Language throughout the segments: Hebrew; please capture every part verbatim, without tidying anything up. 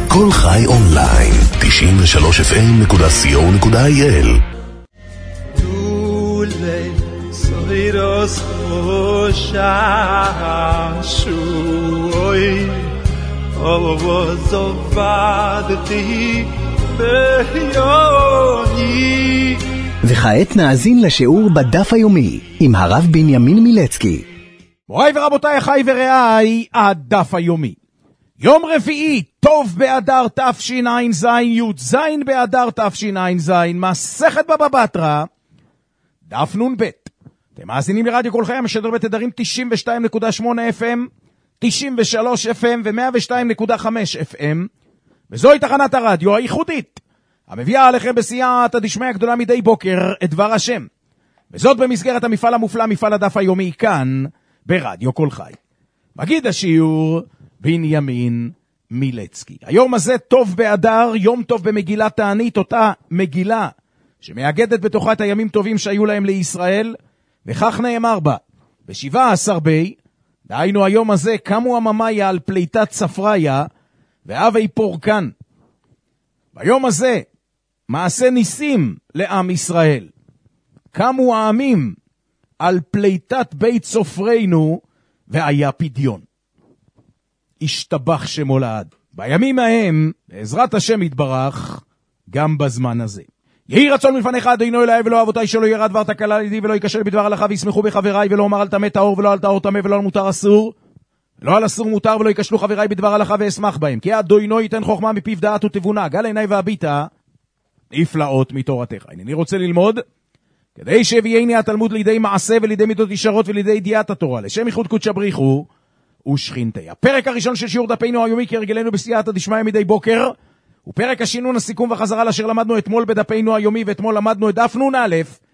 כל חי אונליין, תשעים ושלוש אף אם נקודה סי או נקודה איי אל. דולי סוירוס חוששוי אובו ועדתי ביוני. וכעת נאזין לשיעור בדף היומי עם הרב בנימין מילצקי. מוריי ורבותיי, אחי ורעיי, הדף היומי. יום רביעי, טוב באדר תשע"ז, י"ז באדר תשע"ז, מסכת בבא בתרא, דף נ"ב. אתם מאזינים לרדיו כל חי המשדר בתדרים תשעים ושתיים נקודה שמונה אף אם, תשעים ושלוש אף אם ו-מאה ושתיים נקודה חמש אף אם, וזוהי תחנת הרדיו הייחודית, המביאה עליכם בסייעתא דשמיא הגדולה מדי בוקר את דבר השם. וזאת במסגרת המפעל המופלא, מפעל הדף היומי, כאן ברדיו כל חי. מגיד השיעור בנימין מילצקי. היום הזה טוב באדר, יום טוב במגילת תענית, אותה מגילה שמאגדת בתוכה את הימים טובים שהיו להם לישראל, וכך נאמר בה, בשבעה עשר בי, דהיינו היום הזה, קמו הממיה על פליטת ספריה, ואבי פורקן. ביום הזה, מעשה ניסים לעם ישראל. קמו העמים על פליטת בית סופרנו, והיה פדיון. השתבח שמו לעד. בימים ההם, בעזרת השם יתברך, גם בזמן הזה. יהי רצון מלפניך אדוני אלוהי ולא אבותיי, שלא ירא דבר תקלה לידי ולא ייכשל בדבר הלכה, וישמחו בחבריי, ולא אומר על טמא טהור ולא על טהור טמא, ולא על מותר אסור, לא על אסור מותר, ולא ייכשלו חבריי בדבר הלכה ואשמח בהם, כי אדוני ייתן חוכמה מפיו דעת ותבונה, גל עיני והביטה נפלאות מתורתך. אני רוצה ללמוד כדי שיביאני התלמוד לידי מעשה ולידי מידות ישרות ולידי ידיעת התורה, לשם ייחוד קודש בריחו ושכינתי. הפרק הראשון של שיעור דפנו היומי כהרגלנו בסייעתא דשמיא מדי בוקר, הוא פרק השינון, הסיכום והחזרה לאשר למדנו אתמול בדפנו היומי, ואתמול למדנו את דף נ"א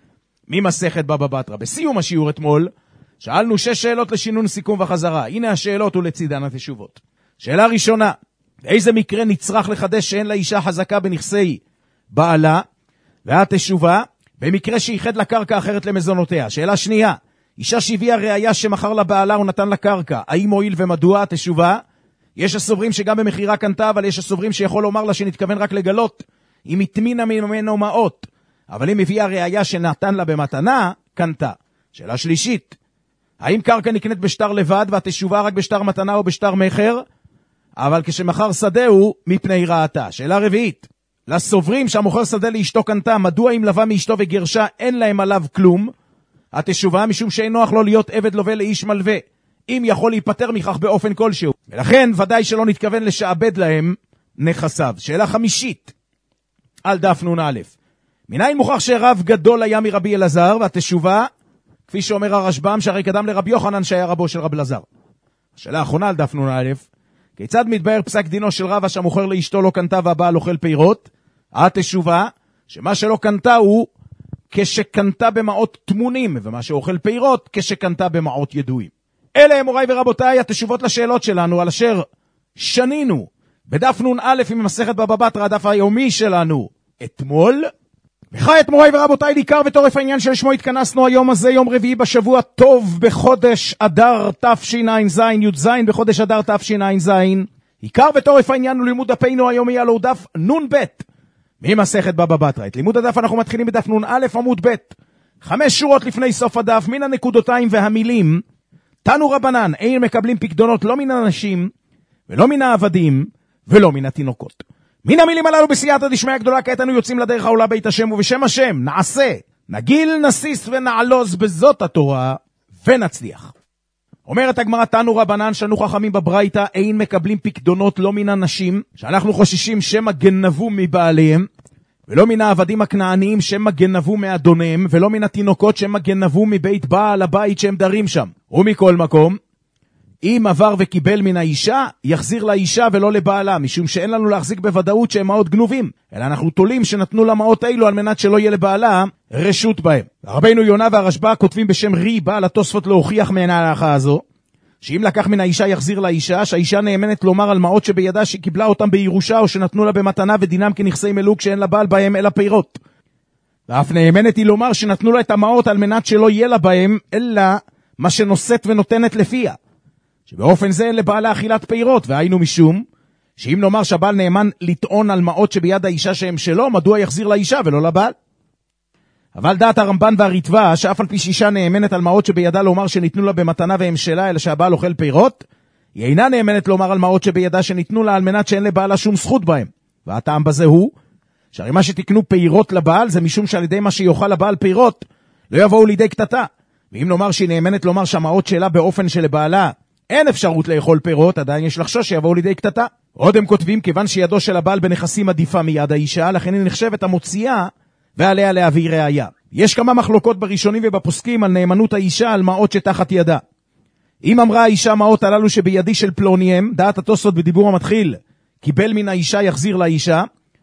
ממסכת בבא בתרא. בסיום השיעור אתמול שאלנו שש שאלות לשינון, סיכום וחזרה. הנה השאלות ולצידן התשובות. שאלה ראשונה, באיזה מקרה נצרך לחדש שאין לאישה חזקה בנכסי בעלה? והתשובה, במקרה שייחד לקרקע אחרת למזונותיה. שאלה שנייה, אישה שהביאה ראיה שמחר לבעלה ונתן לקרקע, האם מועיל ומדוע? התשובה, יש הסוברים שגם במחירה קנתה, אבל יש הסוברים שיכול לומר לה שנתכוון רק לגלות אם התמינה ממנו מעות, אבל אם הביאה ראיה שנתן לה במתנה, קנתה. שאלה שלישית, האם קרקע נקנית בשטר לבד והתשובה רק בשטר מתנה או בשטר מחר, אבל כשמחר שדהו מפני רעתה. שאלה רביעית, לסוברים שהמוכר שדה לאשתו קנתה, מדוע אם לווה מאשתו וגרשה אין להם עליו כלום? התשובה, משום שאין נוח לו להיות עבד לווה לאיש מלווה, אם יכול להיפטר מכך באופן כלשהו, ולכן ודאי שלא נתכוון לשעבד להם נכסיו. שאלה חמישית על דף נ"א, מניין מוכח שרב גדול היה מרבי אלעזר? והתשובה, כפי שאומר הרשב"ם, שהרי קדם לרבי יוחנן שהיה רבו של רב אלעזר. השאלה האחרונה על דף נ"א, כיצד מתבאר פסק דינו של רב שהמוכר לאשתו לא קנתה והבעל אוכל פירות? התשובה, שמה שלא קנתה הוא כשקנתה במעות תמונים, ומה שאוכל פירות כשקנתה במעות ידועים. אלה הם מוריי ורבותיי התשובות לשאלות שלנו, על אשר שנינו בדף נ"א עם מסכת בבא בתרא, הדף היומי שלנו אתמול. וכעת מוריי ורבותיי, לעיקר וטורף העניין שלשמו התכנסנו היום הזה, יום רביעי בשבוע טוב בחודש אדר תשע"ז, י"ז בחודש אדר תשע"ז. עיקר וטורף העניין הוא לימוד דפנו היומי, הלוא דף נ"ב ממסכת בבא בתרא. את לימוד הדף אנחנו מתחילים בדף נ"א עמוד ב', חמש שורות לפני סוף הדף, מן הנקודותיים והמילים: תנו רבנן, אין מקבלים פקדונות לא מן האנשים ולא מן העבדים ולא מן התינוקות. מן המילים הללו בסייעתא דשמיא הגדולה, כעת אנו יוצאים לדרך העולה בית השם, ובשם השם נעשה, נגיל, נסיס ונעלוז בזאת התורה ונצליח. אומרת הגמרא, תנו רבנן, שנו חכמים בברייתא, אין מקבלים פקדונות לא מן הנשים, שאנחנו חוששים שמא גנבו מבעליהם, ולא מן העבדים הכנעניים שמא גנבו מאדוניהם, ולא מן התינוקות שמא גנבו מבית בעל הבית שהם דרים שם. ומכל מקום, אם עבר וקיבל מן האישה, יחזיר לאישה ולא לבעלה, משום שאין לנו להחזיק בוודאות שהם מעות גנובים, אלא אנחנו תולים שנתנו למעות אילו על מנת שלא יהיה לבעלה רשות בהם. רבינו יונה והרשב"א כותבים בשם רי, בעל התוספות להוכיח מן ההלכה הזו, שאם לקח מן האישה יחזיר לאישה, שהאישה נאמנת לומר על מעות שבידה שקיבלה אותם בירושה או שנתנו לה במתנה, ודינם כנכסי מלוק שאין לבעל בהם אלא פירות. ואף נאמנת היא לומר שנתנו לה את המעות על מנת שלא יהיה לה בהם אלא מה שנושאת ונותנת לפיה, שבאופן זה אין לבעלה אכילת פירות, והיינו משום שאם נאמר שהבעל נאמן לטעון על מעות שביד האישה שהם שלו, מדוע יחזיר לאישה ולא לבעל? אבל דעת הרמב"ן והריטב"א, שאף על פי שאישה נאמנת על מעות שבידה לומר שניתנו לה במתנה והם שלה, אלא שהבעל אוכל פירות, היא אינה נאמנת לומר על מעות שבידה שניתנו לה על מנת שאין לבעלה שום זכות בהם. והטעם בזה הוא, שהרי מה שתקנו פירות לבעל זה משום שעל ידי מה שיוכל לבעל פירות, לא יבואו לידי קטטה. ואם נאמר שהיא נאמנת לומר שהמעות שלה באופן שלבעלה אין אפשרות לאכול פירות, עדיין יש לחשוש שיבואו לידי קטטה. עוד הם כותבים, כיוון שידו של הבעל בנכסים עדיפה מיד האישה, לכן היא נחשבת המוציאה ועליה להביא ראיה. יש כמה מחלוקות בראשונים ובפוסקים על נאמנות האישה על מעות שתחת ידה. אם אמרה האישה מעות הללו שבידי של פלוניהם, דעת התוספות בדיבור המתחיל, קיבל מן האישה יחזיר לאישה,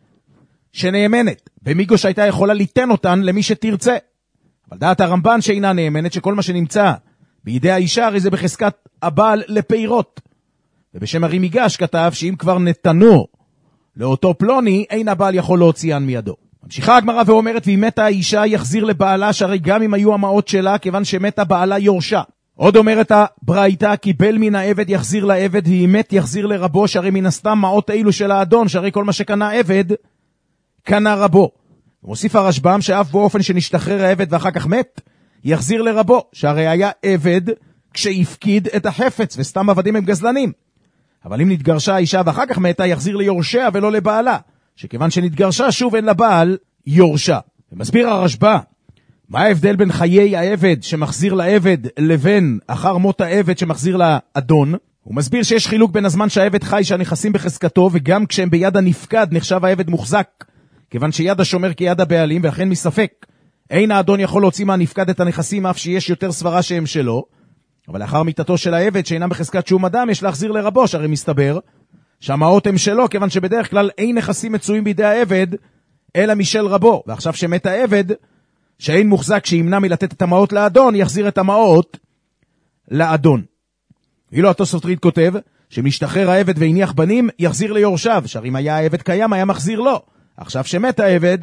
שנאמנת, במיגו שהייתה יכולה ליתן אותן למי שתרצה. אבל דעת הרמב"ן שאינה נאמנת, שכל מה שנמצא בידי האישה הרי זה בחזקת הבעל לפירות. ובשם הרי מיגש כתב שאם כבר נתנו לאותו פלוני, אין הבעל יכול להוציאן מידו. ממשיכה הגמרא ואומרת, והיא מתה האישה יחזיר לבעלה, שהרי גם אם היו המעות שלה, כיוון שמתה בעלה יורשה. עוד אומרת הברייתא, קיבל מן העבד יחזיר לעבד, והיא מת יחזיר לרבו, שהרי מן הסתם מעות אילו של האדון, שהרי כל מה שקנה עבד, קנה רבו. ומוסיף הרשב"ם שאף באופן שנשתחרר העבד ואחר כך מת, יחזיר לרבו, שהרי היה עבד כשהפקיד את החפץ, וסתם עבדים הם גזלנים. אבל אם נתגרשה האישה ואחר כך מתה, יחזיר ליורשיה ולא לבעלה, שכיוון שנתגרשה שוב אין לבעל יורשה. ומסביר הרשב"א, מה ההבדל בין חיי העבד שמחזיר לעבד לבין אחר מות העבד שמחזיר לאדון? הוא מסביר שיש חילוק בין הזמן שהעבד חי שהנכסים בחזקתו, וגם כשהם ביד הנפקד נחשב העבד מוחזק, כיוון שיד השומר כיד הבעלים, ולכן מספק אין האדון יכול להוציא מהנפקד את הנכסים אף שיש יותר סברה שהם שלו. אבל לאחר מיתתו של העבד שאינם בחזקת שום אדם, יש להחזיר לרבו, שהרי מסתבר שהמעות הם שלו, כיוון שבדרך כלל אין נכסים מצויים בידי העבד אלא משל רבו. ועכשיו שמת העבד שאין מוחזק שימנע מלתת את המעות לאדון, יחזיר את המעות לאדון. ואילו התוספות ריד כותב שמשתחרר העבד והניח בנים, יחזיר ליורשיו, שהרי אם היה העבד קיים היה מחזיר לו. עכשיו שמת העבד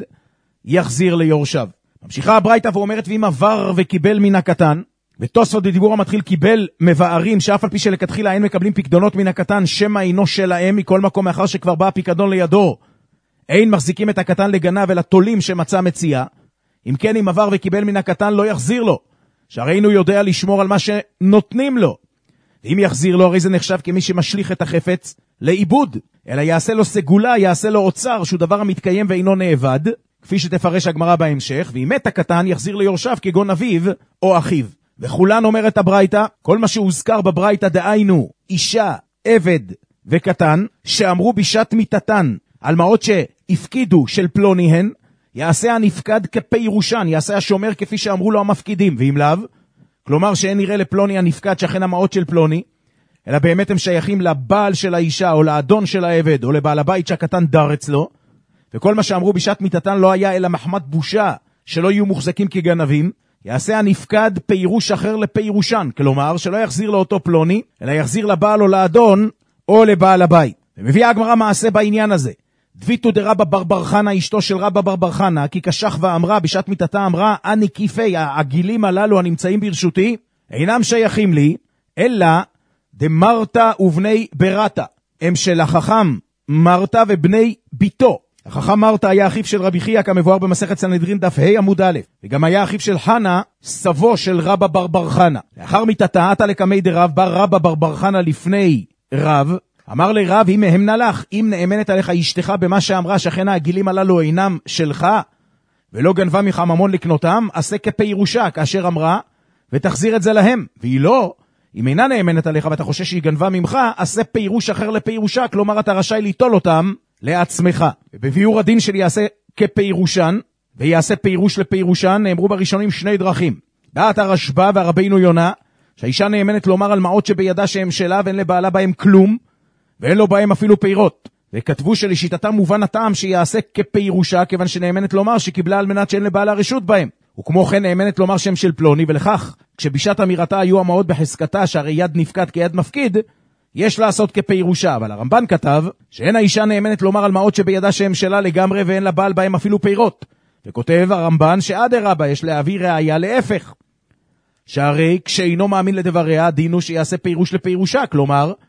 יחזיר ליורשיו. ממשיכה הברייתא ואומרת, ואם עבר וקיבל מן הקטן, ותוספות בדיבור המתחיל קיבל מבארים, שאף על פי שלכתחילה אין מקבלים פיקדונות מן הקטן, שמה אינו שלהם מכל מקום, מאחר שכבר בא הפיקדון לידו, אין מחזיקים את הקטן לגנב ולתולים שמצא מציאה. אם כן, אם עבר וקיבל מן הקטן לא יחזיר לו, שהרי אינו יודע לשמור על מה שנותנים לו. ואם יחזיר לו, הרי זה נחשב כמי שמשליך את החפץ לאיבוד, אלא יעשה לו סגולה, יעשה לו אוצר, שהוא דבר המתקיים ואינו נאבד, כפי שתפרש הגמרא בהמשך. ואם מת הקטן יחזיר ליורשיו כגון אביו או אחיו. וכולן אומרת הברייתא, כל מה שהוזכר בברייתא דהיינו אישה, עבד וקטן, שאמרו בשעת מיתתן על מעות שהפקידו של פלוניהן, יעשה הנפקד כפירושן, יעשה השומר כפי שאמרו לו המפקידים, ואם לאו, כלומר שאין נראה לפלוני הנפקד שאכן המעות של פלוני, אלא באמת הם שייכים לבעל של האישה או לאדון של העבד או לבעל הבית שהקטן דר אצלו, וכל מה שאמרו בשעת מיתתן לא היה אלא מחמת בושה שלא יהיו מוחזקים כגנבים, יעשה הנפקד פירוש אחר לפירושן, כלומר שלא יחזיר לאותו פלוני, אלא יחזיר לבעל או לאדון או לבעל הבית. ומביאה הגמרא מעשה בעניין הזה. דביתו דרבא בר בר חנה, אשתו של רבא בר בר חנה, כי קשח ואמרה, בשעת מיתתה אמרה, אני כיפי, הגילים הללו הנמצאים ברשותי, אינם שייכים לי, אלא דמרתה ובני ברתה, הם של החכם מרתה ובני ביתו. החכם מרתה היה אחיו של רבי חייא, כמבואר במסכת סנהדרין דף ה' עמוד א', וגם היה אחיו של חנה, סבו של רבא בר בר חנה. לאחר מיתתה, עתה לקמי דרב, בר רבא בר בר חנה לפני רב, אמר לי רב, אם הם נלך, אם נאמנת עליך אשתך במה שאמרה שכן הגילים הללו אינם שלך, ולא גנבה ממך ממון לקנותם, עשה כפירושה, כאשר אמרה, ותחזיר את זה להם. והיא לא, אם אינה נאמנת עליך ואתה חושש שהיא גנבה ממך, עשה פירוש אחר לפירושה, כלומר אתה רשאי ליטול אותם לעצמך. ובביאור הדין שלי יעשה כפירושן, ויעשה פירוש לפירושן, נאמרו בראשונים שני דרכים. דעת הרשב"א והרבינו יונה, שהאישה נאמנת לומר על מעות שבידה שהם שלה, ואין לבעלה בהם כלום, ואין לו בהם אפילו פירות. וכתבו שלשיטתם מובן הטעם שיעשה כפירושה, כיוון שנאמנת לומר שקיבלה על מנת שאין לבעלה רשות בהם. וכמו כן נאמנת לומר שם של פלוני, ולכך, כשבישת אמירתה היו המעות בחזקתה, שהרי יד נפקד כיד מפקיד, יש לעשות כפירושה. אבל הרמב"ן כתב שאין האישה נאמנת לומר על מעות שבידה שהם שלה לגמרי, ואין לבעל בהם אפילו פירות. וכותב הרמב"ן שאדרבה יש להביא ראיה להפך, שהרי כשאינו מאמין לדבריה, דינו שיעשה פירוש לפירושה, כלומר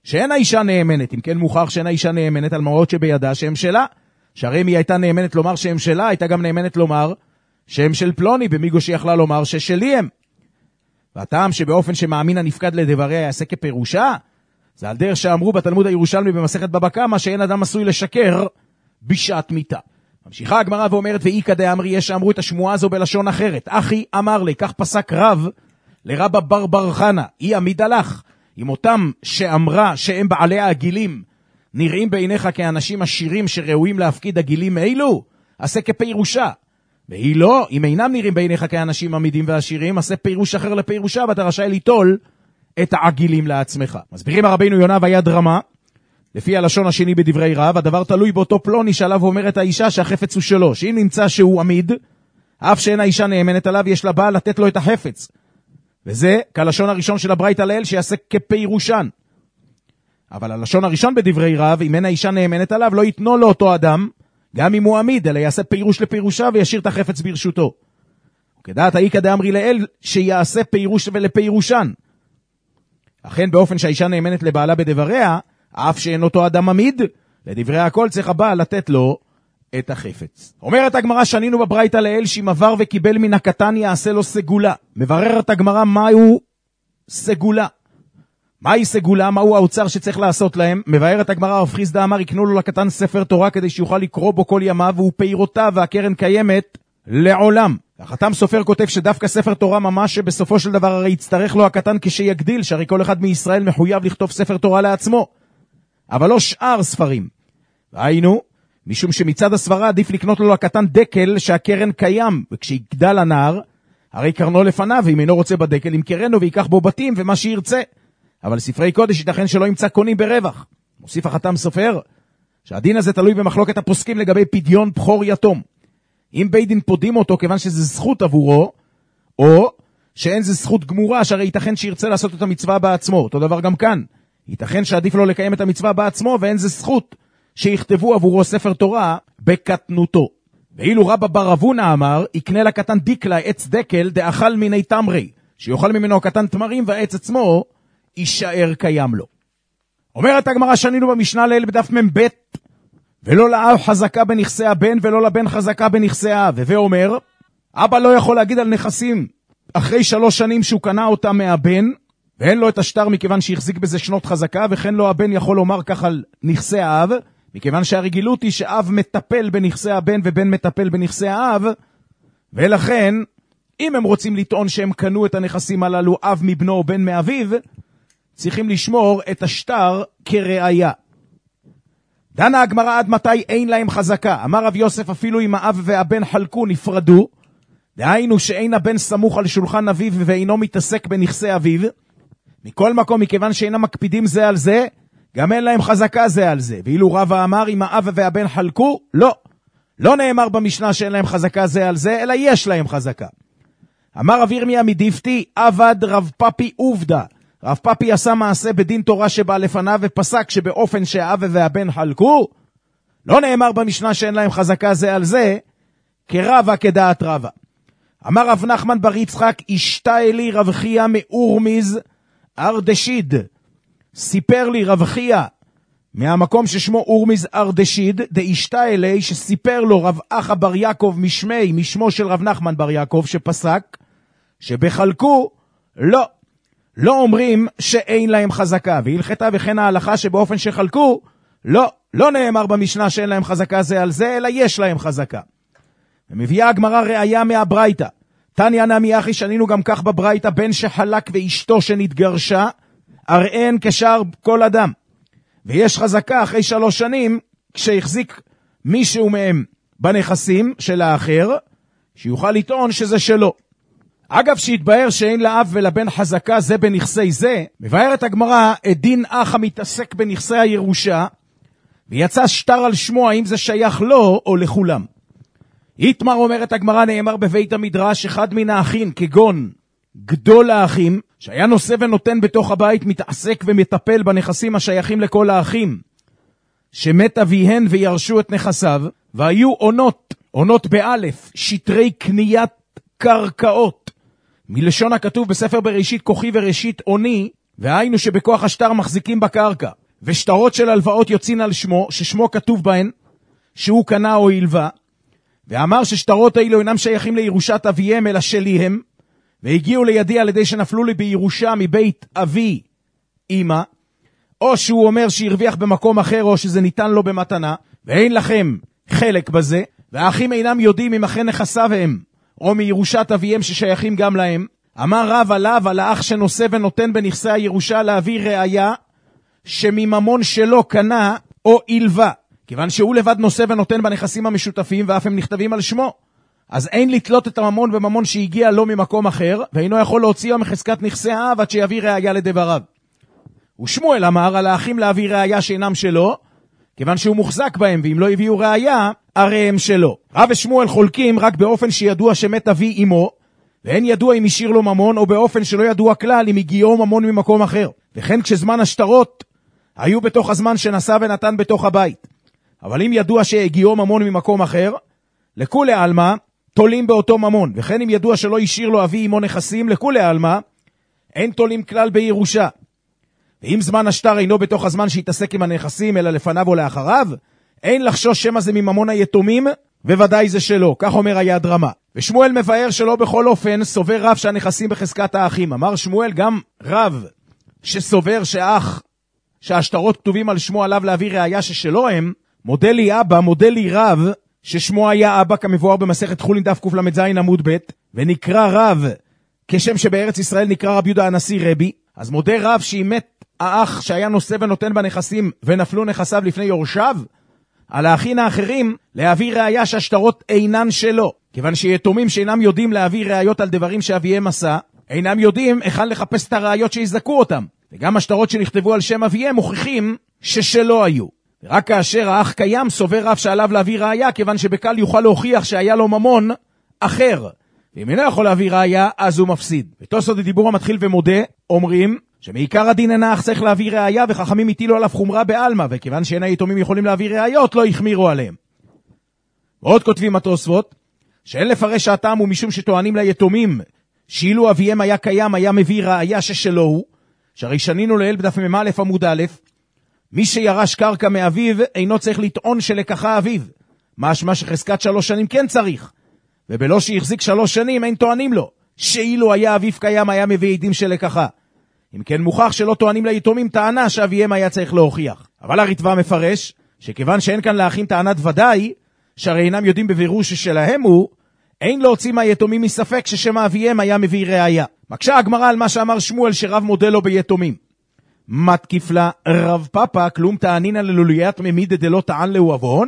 שאין האישה נאמנת, אם כן מוכח שאין האישה נאמנת על מעות שבידה שהם שלה, שהרי אם היא הייתה נאמנת לומר שהם שלה, הייתה גם נאמנת לומר שהם של פלוני, במיגו שיכלה לומר ששלי הם. והטעם שבאופן שמאמין הנפקד לדבריה יעשה כפירושה, זה על דרך שאמרו בתלמוד הירושלמי במסכת בבא קמא, שאין אדם עשוי לשקר בשעת מיתה. ממשיכה הגמרא ואומרת, ואי כדי אמרי, יש שאמרו את השמועה הזו בלשון אחרת. אחי אמר לי, כך פסק רב לרבא בר בר חנה, היא עמיד הלך, עם אותם שאמרה שהם בעלי הגילים, נראים בעיניך כאנשים עשירים שראויים להפקיד הגילים אלו, עשה כפירושה. והיא לא, אם אינם נראים בעיניך כאנשים עמידים ועשירים, עשה פירוש אחר לפירושה, ואתה רשאי ליטול את העגילים לעצמך. מסבירים הרבינו יונה ויד רמה, לפי הלשון השני בדברי רב, הדבר תלוי באותו פלוני שעליו אומרת האישה שהחפץ הוא שלו, שאם נמצא שהוא עמיד, אף שאין האישה נאמנת עליו, יש לה בעל לתת לו את החפץ. וזה כלשון הראשון של הברייתא לעיל שיעשה כפירושן. אבל הלשון הראשון בדברי רב, אם אין האישה נאמנת עליו, לא יתנו לו אותו אדם, גם אם הוא עמיד, אלא יעשה פירוש לפירושה וישאיר את החפץ ברשותו. וכדעת האיכא דאמרי לעיל שיעשה פירוש ולפירושן. אכן באופן שהאישה נאמנת לבעלה בדבריה, אף שאין אותו אדם עמיד, לדברי הכל צריך הבעל לתת לו את החפץ. אומרת הגמרא, שנינו בברייתא לעיל שאם עבר וקיבל מן הקטן יעשה לו סגולה. מבררת הגמרא מהו סגולה. מהי סגולה? מהו האוצר שצריך לעשות להם? מבארת הגמרא, רב חיסדא אמר, יקנו לו לקטן ספר תורה כדי שיוכל לקרוא בו כל ימיו, והוא פירותיו והקרן קיימת לעולם. החתם סופר כותב שדווקא ספר תורה ממש שבסופו של דבר הרי יצטרך לו הקטן כשיגדיל, שהרי כל אחד מישראל מחויב לכתוב ספר תורה לעצמו. אבל לא שאר ספרים. והיינו, משום שמצד הסברה עדיף לקנות לו לקטן דקל שהקרן קיים, וכשיגדל הנער, הרי קרנו לפניו, ואם אינו רוצה בדקל, ימכרנו ויקח בו בתים ומה שירצה. אבל ספרי קודש ייתכן שלא ימצא קונים ברווח. מוסיף החתם סופר, שהדין הזה תלוי במחלוקת הפוסקים לגבי פדיון בחור יתום. אם בית דין פודים אותו כיוון שזה זכות עבורו, או שאין זה זכות גמורה, שהרי ייתכן שירצה לעשות את המצווה בעצמו. אותו דבר גם כאן. ייתכן שעדיף לו לקיים את המצווה בעצמו, ואין זה זכות שיכתבו עבורו ספר תורה בקטנותו. ואילו רבא בר אבונה אמר, יקנה לקטן דיקלה עץ דקל דאכל מיני תמרי, שיוכל ממנו הקטן תמרים והעץ עצמו יישאר קיים לו. אומרת הגמרא, שנינו במשנה לעיל בדף מ"ב, ולא לאב חזקה בנכסי הבן ולא לבן חזקה בנכסי האב. הווה אומר, אבא לא יכול להגיד על נכסים אחרי שלוש שנים שהוא קנה אותם מהבן, ואין לו את השטר מכיוון שהחזיק בזה שנות חזקה, וכן לא הבן יכול לומר כך על נכסי האב, מכיוון שהרגילות היא שאב מטפל בנכסי הבן ובן מטפל בנכסי האב, ולכן אם הם רוצים לטעון שהם קנו את הנכסים הללו אב מבנו או בן מאביו, צריכים לשמור את השטר כראיה. דנה הגמרא עד מתי אין להם חזקה. אמר רב יוסף, אפילו אם האב והבן חלקו נפרדו, דהיינו שאין הבן סמוך על שולחן אביו ואינו מתעסק בנכסי אביו, מכל מקום מכיוון שאינם מקפידים זה על זה, גם אין להם חזקה זה על זה. ואילו רבא אמר, אם האב והבן חלקו, לא. לא נאמר במשנה שאין להם חזקה זה על זה, אלא יש להם חזקה. אמר רב ירמיה מדיפתי, עבד רב פפי עובדה. רב פפי עשה מעשה בדין תורה שבא לפניו ופסק שבאופן שהאב והבן חלקו, לא נאמר במשנה שאין להם חזקה זה על זה, כרבה כדעת רבה. אמר רב נחמן בר יצחק, אשתה אלי רב חייא מאורמיז ארדשיד. סיפר לי רב חייא מהמקום ששמו אורמיז ארדשיד, דאשתה אלי שסיפר לו רב אחא בר יעקב משמי, משמו של רב נחמן בר יעקב, שפסק שבחלקו לא. לא אומרים שאין להם חזקה, והלכתה וכן ההלכה שבאופן שחלקו, לא, לא נאמר במשנה שאין להם חזקה זה על זה, אלא יש להם חזקה. ומביאה הגמרא ראיה מהברייתא. תניא נמי אחי, שנינו גם כך בברייתא, בן שחלק ואשתו שנתגרשה, אראן כשאר כל אדם. ויש חזקה אחרי שלוש שנים, כשהחזיק מישהו מהם בנכסים של האחר, שיוכל לטעון שזה שלו. אגב, שהתבהר שאין לאב ולבן חזקה זה בנכסי זה, מבארת הגמרא את דין אח המתעסק בנכסי הירושה, ויצא שטר על שמו האם זה שייך לו או לכולם. איתמר אומרת הגמרא, נאמר בבית המדרש, אחד מן האחים כגון גדול האחים, שהיה נושא ונותן בתוך הבית, מתעסק ומטפל בנכסים השייכים לכל האחים, שמת אביהן וירשו את נכסיו, והיו עונות, עונות באלף, שטרי קניית קרקעות, מלשון הכתוב בספר בראשית כוחי וראשית עוני, והיינו שבכוח השטר מחזיקים בקרקע, ושטרות של הלוואות יוצאים על שמו, ששמו כתוב בהן, שהוא קנה או הלווה, ואמר ששטרות האלו אינם שייכים לירושת אביהם, אלא שלי הם, והגיעו לידי על ידי שנפלו לי בירושה מבית אבי אמא, או שהוא אומר שהרוויח במקום אחר, או שזה ניתן לו במתנה, ואין לכם חלק בזה, והאחים אינם יודעים אם אכן נכסיו הם, או מירושת אביהם ששייכים גם להם. אמר רב עליו, על האח שנושא ונותן בנכסי הירושה, להביא ראיה שמממון שלו קנה או הלווה, כיוון שהוא לבד נושא ונותן בנכסים המשותפים, ואף הם נכתבים על שמו. אז אין לתלות את הממון בממון שהגיע לו ממקום אחר, ואינו יכול להוציאו מחזקת נכסי האב עד שיביא ראיה לדבריו. ושמואל אמר על האחים להביא ראיה שאינם שלו, כיוון שהוא מוחזק בהם, ואם לא הביאו ראיה, הרי הם שלו. רב ושמואל חולקים רק באופן שידוע שמת אבי אמו, ואין ידוע אם השאיר לו ממון, או באופן שלא ידוע כלל אם הגיעו ממון ממקום אחר. וכן כשזמן השטרות היו בתוך הזמן שנשא ונתן בתוך הבית. אבל אם ידוע שהגיעו ממון ממקום אחר, לכולי עלמא תולים באותו ממון. וכן אם ידוע שלא השאיר לו אבי אמו נכסים, לכולי עלמא אין תולים כלל בירושה. ואם זמן השטר אינו בתוך הזמן שהתעסק עם הנכסים, אלא לפניו או לאחריו, אין לחשוש שמא זה מממון היתומים, וודאי זה שלו. כך אומר היד רמה. ושמואל מבאר שלא בכל אופן סובר רב שהנכסים בחזקת האחים. אמר שמואל, גם רב שסובר שאח, שהשטרות כתובים על שמו, עליו להביא ראיה ששלו הם, מודה לי אבא, מודה לי רב, ששמו היה אבא, כמבואר במסכת חולין דף קל"ז עמוד ב', ונקרא רב, כשם שבארץ ישראל נקרא רב יהודה הנשיא רבי. אז מודה רב שאם מת האח שהיה נושא ונותן בנכסים ונפלו נכסיו לפני יורשיו, על האחים האחרים להביא ראיה שהשטרות אינן שלו, כיוון שיתומים שאינם יודעים להביא ראיות על דברים שאביהם עשה, אינם יודעים היכן לחפש את הראיות שיזכו אותם, וגם השטרות שנכתבו על שם אביהם מוכיחים ששלו היו. ורק כאשר האח קיים סובר רב שעליו להביא ראיה, כיוון שבקל יוכל להוכיח שהיה לו ממון אחר, ואם אינו יכול להביא ראיה אז הוא מפסיד. ותוספות הדיבור המתחיל ומודה אומרים שמעיקר הדין אינה אך צריך להביא ראיה, וחכמים הטילו עליו חומרה בעלמא, וכיוון שאין היתומים יכולים להביא ראיות לא החמירו עליהם. ועוד כותבים התוספות שאין לפרש שהטעם הוא משום שטוענים ליתומים שאילו אביהם היה קיים היה מביא ראיה ששלו הוא, שהרי שנינו לאל בדף מ"א עמוד א', מי שירש קרקע מאביו אינו צריך לטעון שלקחה אביו, משמע שחזקת שלוש שנים כן צריך, ובלא שהחזיק שלוש שנים אין טוענים לו שאילו היה אביו קיים היה מביא עדים שלקחה. אם כן מוכח שלא טוענים ליתומים טענה שאביהם היה צריך להוכיח. אבל הרטב"א מפרש שכיוון שאין כאן לאחים טענת ודאי, שהרי אינם יודעים בבירור ששלהם הוא, אין להוציא מהיתומים מספק ששם אביהם היה מביא ראיה. מקשה הגמרא על מה שאמר שמואל שרב מודה לו ביתומים. מתקיף לה רב פאפא כלום טענינא ללוליית ממיד דלא טען לו עוון,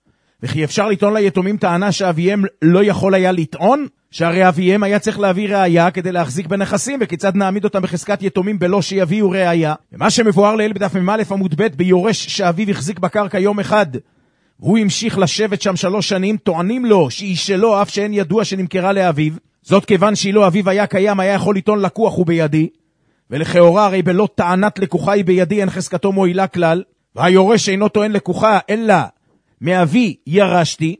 וכי אפשר לטעון ליתומים טענה שאביהם לא יכול היה לטעון, שהרי אביהם היה צריך להביא ראיה כדי להחזיק בנכסים, וכיצד נעמיד אותם בחזקת יתומים בלא שיביאו ראיה. ומה שמבואר לעיל בדף מ"א עמוד ב', ביורש שאביו החזיק בקרקע יום אחד והוא המשיך לשבת שם שלוש שנים, טוענים לו שהיא שלו אף שאין ידוע שנמכרה לאביו, זאת כיוון שאילו אביו היה קיים היה יכול לטעון לקוח הוא בידי, ולכאורה הרי בלא טענת לקוחה היא בידי אין חזקתו מועילה כלל, והיורש אינו טוען לקוחה אלא מאבי ירשתי.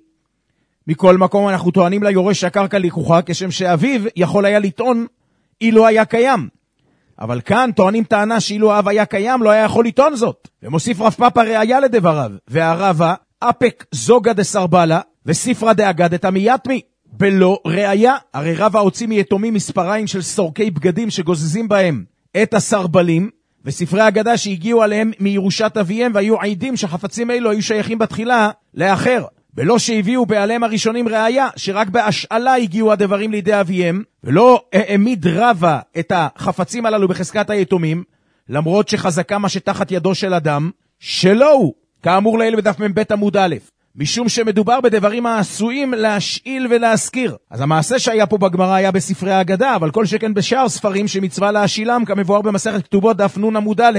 מכל מקום אנחנו טוענים ליורש שהקרקע לקוחה, כשם שאביו יכול היה לטעון אילו היה קיים. אבל כאן טוענים טענה שאילו אב היה קיים לא היה יכול לטעון זאת. ומוסיף רב פאפא ראיה לדבריו, והרבה אפק זוגה דסרבלה וספרה דאגדתא מיתמי, בלא ראיה. הרי רבה הוציא מיתומים מספריים של סורקי בגדים שגוזזים בהם את הסרבלים, וספרי אגדה שהגיעו עליהם מירושת אביהם, והיו עידים שחפצים אלו היו שייכים בתחילה לאחר, בלא שהביאו בעליהם הראשונים ראיה שרק בהשאלה הגיעו הדברים לידי אביהם, ולא העמיד רבה את החפצים הללו בחזקת היתומים, למרות שחזקה מה שתחת ידו של אדם שלא הוא, כאמור לעיל בדף מ"ב עמוד א', משום שמדובר בדברים העשויים להשאיל ולהזכיר. אז המעשה שהיה פה בגמרא היה בספרי האגדה, אבל כל שכן בשאר ספרים שמצווה להשאילם, כמבואר במסכת כתובות דף נ' עמוד א',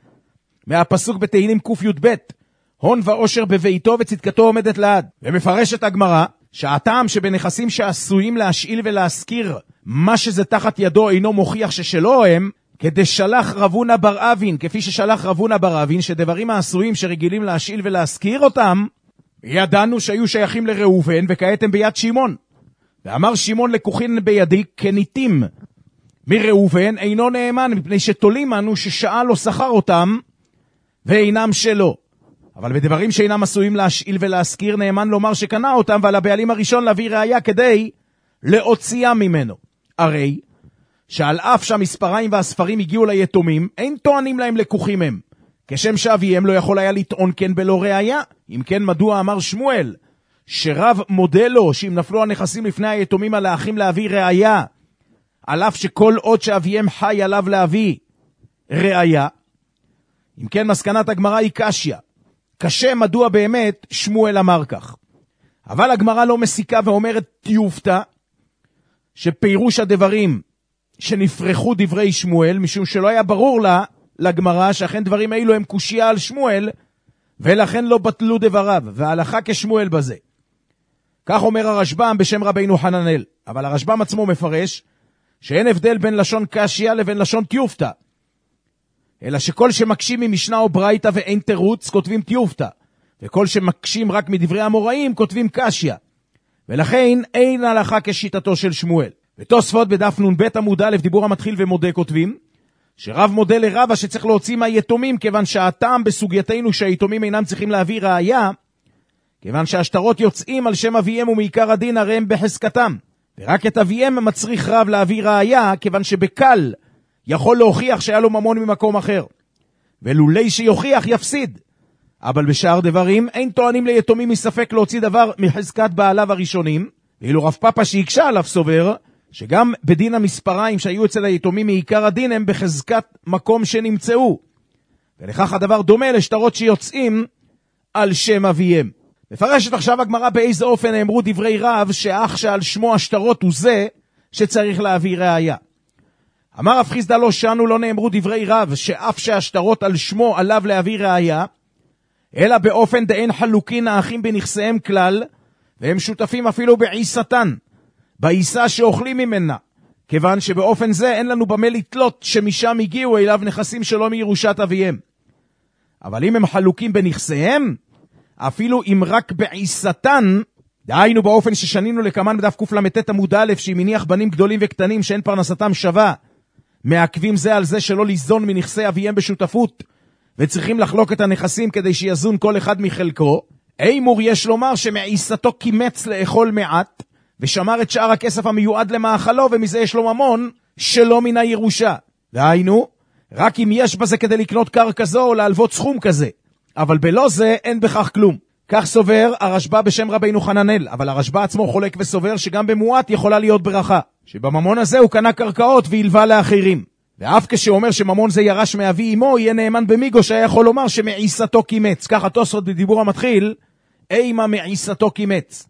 מהפסוק בתהילים ק"י"ב, הון ועושר בביתו וצדקתו עומדת לעד. ומפרשת הגמרא שהטעם שבנכסים שעשויים להשאיל ולהזכיר מה שזה תחת ידו אינו מוכיח ששלו הם, כדי שלח רבונה בר אבין, כפי ששלח רבונה בר אבין, שדברים העשויים שרגילים להשאיל ולהזכיר אותם ידענו שהיו שייכים לראובן וכעת הם ביד שמעון. ואמר שמעון לקוחין בידי כניתים מראובן אינו נאמן, מפני שתולים אנו ששאל לא שכר אותם, ואינם שלו. אבל בדברים שאינם עשויים להשאיל ולהזכיר, נאמן לומר שקנה אותם, ועל הבעלים הראשון להביא ראיה כדי להוציאה ממנו. הרי שעל אף שהמספריים והספרים הגיעו ליתומים, אין טוענים להם לקוחים הם. כשם שאביהם לא יכול היה לטעון כן בלא ראיה. אם כן, מדוע אמר שמואל, שרב מודה לו שאם נפלו הנכסים לפני היתומים על האחים להביא ראיה, על אף שכל עוד שאביהם חי עליו להביא ראיה? אם כן, מסקנת הגמרא היא קשיא. קשה מדוע באמת שמואל אמר כך. אבל הגמרא לא מסיקה ואומרת תיופתא, שפירוש הדברים שנפרחו דברי שמואל, משום שלא היה ברור לה, לגמרא, שאכן דברים האלו הם קושיה על שמואל, ולכן לא בטלו דבריו, והלכה כשמואל בזה. כך אומר הרשב"ם בשם רבינו חננאל. אבל הרשב"ם עצמו מפרש שאין הבדל בין לשון קשיא לבין לשון תיופתא, אלא שכל שמקשים ממשנה או ברייתא ואין תירוץ כותבים תיופתא, וכל שמקשים רק מדברי המוראים כותבים קשיא, ולכן אין הלכה כשיטתו של שמואל. ותוספות בדף נ"ב עמוד א' דיבור המתחיל ומודה כותבים שרב מודה לרבא שצריך להוציא מהיתומים, כיוון שהטעם בסוגייתנו שהיתומים אינם צריכים להביא ראיה, כיוון שהשטרות יוצאים על שם אביהם ומעיקר הדין הרי הם בחזקתם, ורק את אביהם מצריך רב להביא ראיה, כיוון שבקל יכול להוכיח שהיה לו ממון ממקום אחר, ולולי שיוכיח יפסיד. אבל בשאר דברים אין טוענים ליתומים מספק להוציא דבר מחזקת בעליו הראשונים, ואילו רב פאפא שהקשה עליו סובר שגם בדין המספריים שהיו אצל היתומים מעיקר הדין הם בחזקת מקום שנמצאו, ולכך הדבר דומה לשטרות שיוצאים על שם אביהם. מפרשת עכשיו הגמרא באיזה אופן נאמרו דברי רב שאח שעל שמו השטרות הוא זה שצריך להביא ראיה. אמר רב חיסדא לא שנו לא נאמרו דברי רב שאף שהשטרות על שמו עליו להביא ראיה, אלא באופן דאין חלוקין האחים בנכסיהם כלל, והם שותפים אפילו בעיסתן, בעיסה שאוכלים ממנה, כיוון שבאופן זה אין לנו במה לתלות שמשם הגיעו אליו נכסים שלא מירושת אביהם. אבל אם הם חלוקים בנכסיהם, אפילו אם רק בעיסתן, דהיינו באופן ששנינו לקמן בדף קל"ט עמוד א', שאם מניח בנים גדולים וקטנים שאין פרנסתם שווה, מעכבים זה על זה שלא ליזון מנכסי אביהם בשותפות, וצריכים לחלוק את הנכסים כדי שיזון כל אחד מחלקו, אימור יש לומר שמעיסתו קימץ לאכול מעט, ושמר את שאר הכסף המיועד למאכלו, ומזה יש לו ממון שלא מן הירושה. דהיינו, רק אם יש בזה כדי לקנות קרקע זו או להלוות סכום כזה, אבל בלא זה אין בכך כלום. כך סובר הרשב"א בשם רבינו חננאל, אבל הרשב"א עצמו חולק וסובר שגם במועט יכולה להיות ברכה, שבממון הזה הוא קנה קרקעות והלווה לאחרים. ואף כשאומר שממון זה ירש מאבי אמו, יהיה נאמן במיגו שהיה יכול לומר שמעיסתו קימץ. ככה תוספות בדיבור המתחיל, אימה מעיסתו קימץ.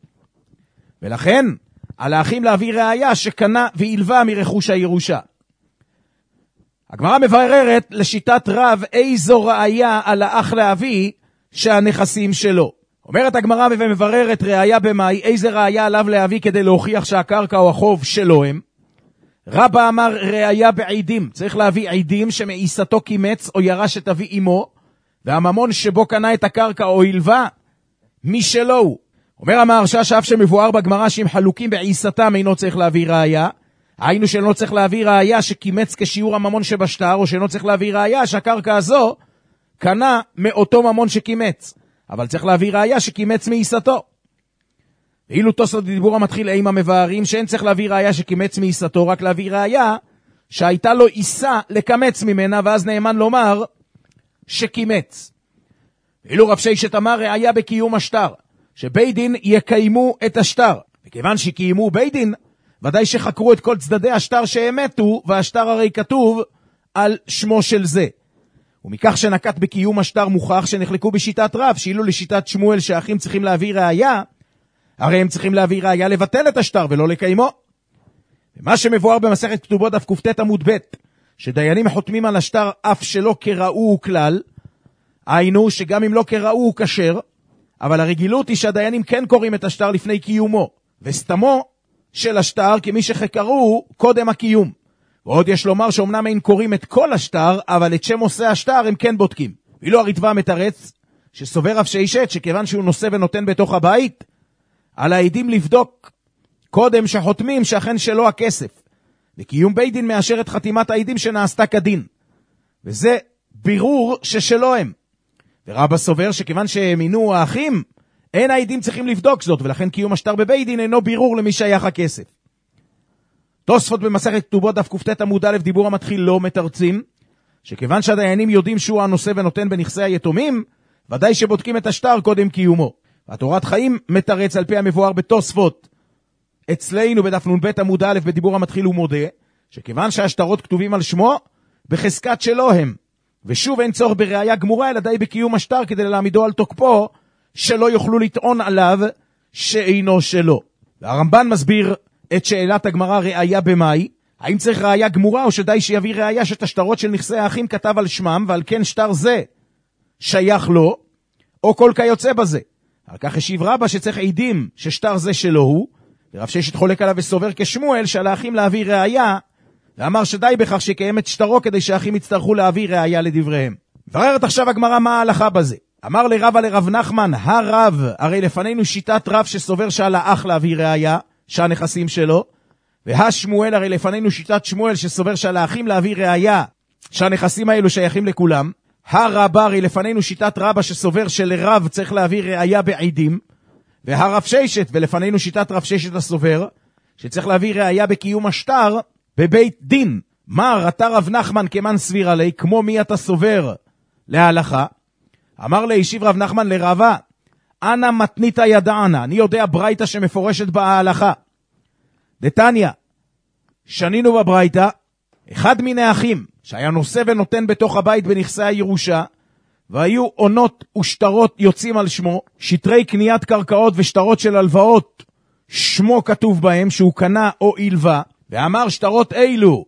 ולכן, על האחים להביא ראיה שקנה והלווה מרכוש הירושה. הגמרא מבררת לשיטת רב איזו ראיה על האח להביא שהנכסים שלו. אומרת הגמרא ומבררת ראיה במאי, איזה ראיה עליו להביא כדי להוכיח שהקרקע או החוב שלו הם. רבא אמר ראיה בעידים, צריך להביא עידים שמעיסתו קימץ או ירש את אבי אמו, והממון שבו קנה את הקרקע או הלווה מי שלו הוא. אומר המהרש"א שאף שמבואר בגמרא שהם חלוקים בעיסתם אינו צריך להביא ראיה, היינו שאינו צריך להביא ראיה שקימץ כשיעור הממון שבשטר, או שאינו צריך להביא ראיה שהקרקע הזו קנה מאותו ממון שקימץ, אבל צריך להביא ראיה שקימץ מעיסתו. ואילו תוספות בדיבור המתחיל אימה מבארים שאין צריך להביא ראיה שקימץ מעיסתו, רק להביא ראיה שהייתה לו עיסה לקמץ ממנה, ואז נאמן לומר שקימץ. ואילו רב ששת אמר ראיה בקיום השטר, שבית דין יקיימו את השטר, וכיוון שקיימו בית דין, ודאי שחקרו את כל צדדי השטר שהאמתו, והשטר הרי כתוב על שמו של זה. ומכך שנקט בקיום השטר מוכח שנחלקו בשיטת רב, שאילו לשיטת שמואל שהאחים צריכים להביא ראיה, הרי הם צריכים להביא ראיה לבטל את השטר ולא לקיימו. ומה שמבואר במסכת כתובות דף ק"ט עמוד ב', שדיינים חותמים על השטר אף שלא קראו כלל, היינו שגם אם לא קראו הוא כשר, אבל הרגילות היא שהדיינים כן קוראים את השטר לפני קיומו, וסתמו של השטר כמי שחקרו קודם הקיום. ועוד יש לומר שאומנם אין קוראים את כל השטר, אבל את שם עושה השטר הם כן בודקים. ואילו הרדב"א מתרץ שסובר רב ששת שכיוון שהוא נושא ונותן בתוך הבית, על העדים לבדוק קודם שחותמים שאכן שלו הכסף, וקיום בית דין מאשר את חתימת העדים שנעשתה כדין. וזה בירור ששלו הם. ורבא סובר שכיוון שהאמינו האחים, אין העדים צריכים לבדוק זאת, ולכן קיום השטר בבית דין אינו בירור למי שייך הכסף. תוספות במסכת כתובות דף קט עמוד א' דיבור המתחיל לא מתרצים, שכיוון שהדיינים יודעים שהוא הנושא ונותן בנכסי היתומים, ודאי שבודקים את השטר קודם קיומו. והתורת חיים מתרץ על פי המבואר בתוספות אצלנו בדף נ"ב עמוד א' בדיבור המתחיל ומודה, שכיוון שהשטרות כתובים על שמו, בחזקת שלו הם. ושוב אין צורך בראיה גמורה, אלא די בקיום השטר כדי להעמידו על תוקפו, שלא יוכלו לטעון עליו שאינו שלו. והרמב"ן מסביר את שאלת הגמרא ראיה במאי, האם צריך ראיה גמורה או שדי שיביא ראיה שאת השטרות של נכסי האחים כתב על שמם, ועל כן שטר זה שייך לו, או כל כיוצא בזה. על כך השיב רבא שצריך עדים ששטר זה שלו הוא, ורב ששת חולק עליו וסובר כשמואל שעל האחים להביא ראיה, ואמר שדי בכך שקיים את שטרו כדי שהאחים יצטרכו להביא ראיה לדבריהם. מבררת עכשיו הגמרא מה ההלכה בזה. אמר לרבא לרב נחמן, הרב, הרי לפנינו שיטת רב שסובר שעל האח להביא ראיה, שהנכסים שלו, והשמואל, הרי לפנינו שיטת שמואל שסובר שעל האחים להביא ראיה, שהנכסים האלו שייכים לכולם. הרבה, הרי לפנינו שיטת רבא שסובר שלרב צריך להביא ראיה בעדים, והרב ששת, ולפנינו שיטת רב ששת הסובר, שצריך להביא ראיה בקיום השטר בבית דין. מה רתה רב נחמן כמן סביר עלי, כמו מי אתה סובר להלכה? אמר לישיב רב נחמן לרבה, אנא מתנית ידענה, אני יודע ברייתא שמפורשת בהלכה. דתניא, שנינו בברייתא, אחד מן האחים שהיה נושא ונותן בתוך הבית בנכסי הירושה, והיו עונות ושטרות יוצאים על שמו, שטרי קניית קרקעות ושטרות של הלוואות, שמו כתוב בהם שהוא קנה או הלווה, ואמר שטרות אילו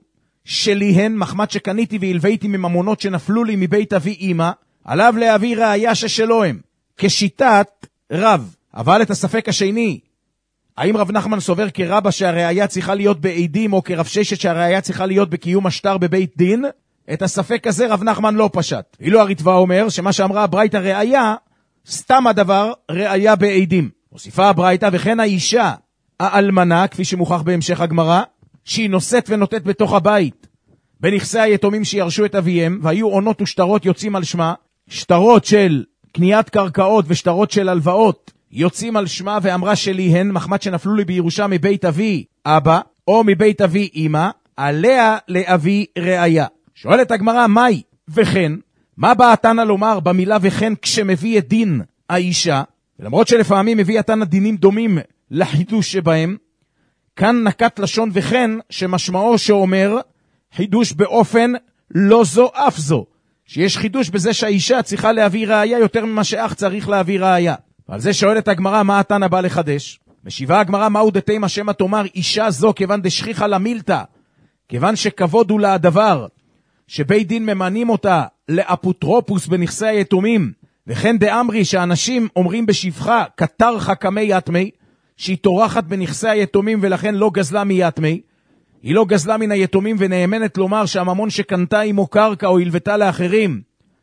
שליהן מחמת שקניתי והלוויתי מממונות שנפלו לי מבית אבי אמא, עליו להביא ראיה ששלו הם, כשיטת רב. אבל את הספק השני, האם רב נחמן סובר כרבא שהראיה צריכה להיות בעדים, או כרב ששת שהראיה צריכה להיות בקיום השטר בבית דין, את הספק הזה רב נחמן לא פשט. אילו הריטב"א אומר שמה שאמרה הברייתא ראיה, סתם הדבר ראיה בעדים. מוסיפה הברייתא, וכן האישה האלמנה, כפי שמוכח בהמשך הגמרא, שהיא נושאת ונותנת בתוך הבית בנכסי היתומים שירשו את אביהם, והיו עונות ושטרות יוצאים על שמה, שטרות של קניית קרקעות ושטרות של הלוואות יוצאים על שמה, ואמרה שליהן מחמת שנפלו לי בירושה מבית אבי אבא או מבית אבי אמא, עליה להביא ראיה. שואלת הגמרא, מהי וכן? מה בא התנא לומר במילה וכן כשמביא את דין האישה? ולמרות שלפעמים מביא התנא דינים דומים לחידוש שבהם, כאן נקט לשון וכן שמשמעו שאומר חידוש באופן לא זו אף זו, שיש חידוש בזה שהאישה צריכה להביא ראיה יותר ממה שאח צריך להביא ראיה. ועל זה שואלת הגמרא, מה התנא בא לחדש? משיבה הגמרא, מהו דתימה שמא תאמר אישה זו כיוון דשכיחה למילתא, כיוון שכבוד הוא לה הדבר, שבית דין ממנים אותה לאפוטרופוס בנכסי היתומים, וכן דאמרי שאנשים אומרים בשבחה כתרחה כמי יתמי, שהיא תורחת בנכסי היתומים ולכן לא גזלה מיתמי, היא לא גזלה מן היתומים ונאמנת לומר שהממון שקנתה עמו קרקע או הלוותה לאחרים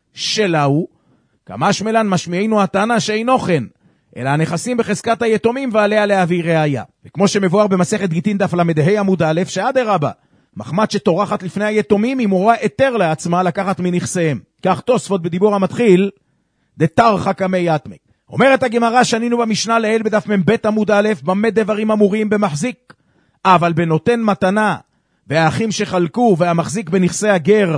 שלה הוא, כמה שמלן משמיענו התנא שאינו כן, אלא הנכסים בחזקת היתומים ועליה להביא ראיה. וכמו שמבואר במסכת גיטין דף למדה עמוד א', שאדרבה, מחמת שתורחת לפני היתומים היא מורה היתר לעצמה לקחת מנכסיהם. כך תוספות בדיבור המתחיל, דתרחה כמי יתמי. אומרת הגמרא, שנינו במשנה לעיל בדף מ"ב עמוד א', במה דברים אמורים במחזיק, אבל בנותן מתנה, והאחים שחלקו והמחזיק בנכסי הגר,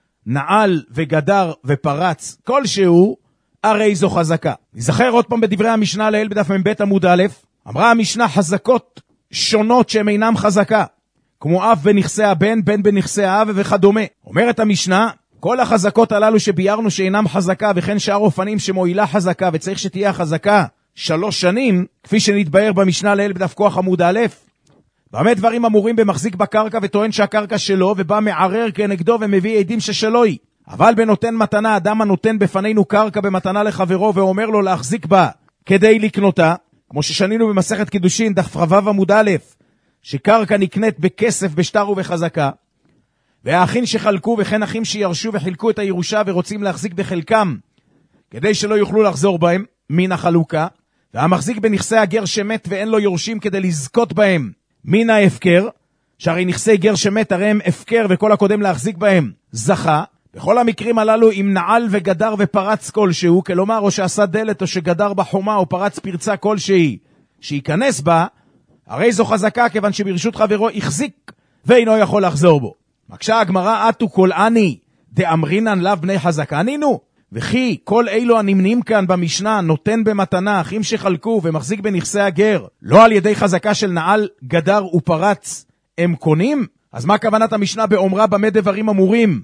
נעל וגדר ופרץ, כלשהו, הרי זו חזקה. נזכר עוד פעם בדברי המשנה לעיל בדף מ"ב עמוד א', אמרה המשנה חזקות שונות שהן אינם חזקה, כמו אף בנכסי הבן, בן בנכסי האב וכדומה. אומרת המשנה, כל החזקות הללו שביארנו שאינם חזקה, וכן שאר אופנים שמועילה חזקה, וצריך שתהיה חזקה שלוש שנים, כפי שנתבהר במשנה לעיל בדף כוח עמוד א', במה דברים אמורים במחזיק בקרקע וטוען שהקרקע שלו, ובא מערער כנגדו ומביא עדים ששלו היא. אבל בנותן מתנה, אדם הנותן בפנינו קרקע במתנה לחברו ואומר לו להחזיק בה כדי לקנותה, כמו ששנינו במסכת קידושין דף רבב עמוד א', שקרקע נקנית בכסף, בשטר ובחזקה, והאחים שחלקו וכן אחים שירשו וחילקו את הירושה ורוצים להחזיק בחלקם כדי שלא יוכלו לחזור בהם מן החלוקה, והמחזיק בנכסי הגר שמת ואין לו יורשים כדי לזכות בהם מן ההפקר, שהרי נכסי גר שמת הרי הם הפקר וכל הקודם להחזיק בהם זכה. בכל המקרים הללו אם נעל וגדר ופרץ כלשהו, כלומר או שעשה דלת או שגדר בחומה או פרץ פרצה כלשהי שייכנס בה, הרי זו חזקה כיוון שברשות חברו החזיק ואינו יכול לחזור בו. מקשה הגמרא, אתו כל אני דאמרינן לאו בני חזקה נינו, וכי כל אלו הנמנים כאן במשנה נותן במתנה אחים שחלקו ומחזיק בנכסי הגר לא על ידי חזקה של נעל גדר ופרץ הם קונים? אז מה כוונת המשנה באומרה במה דברים אמורים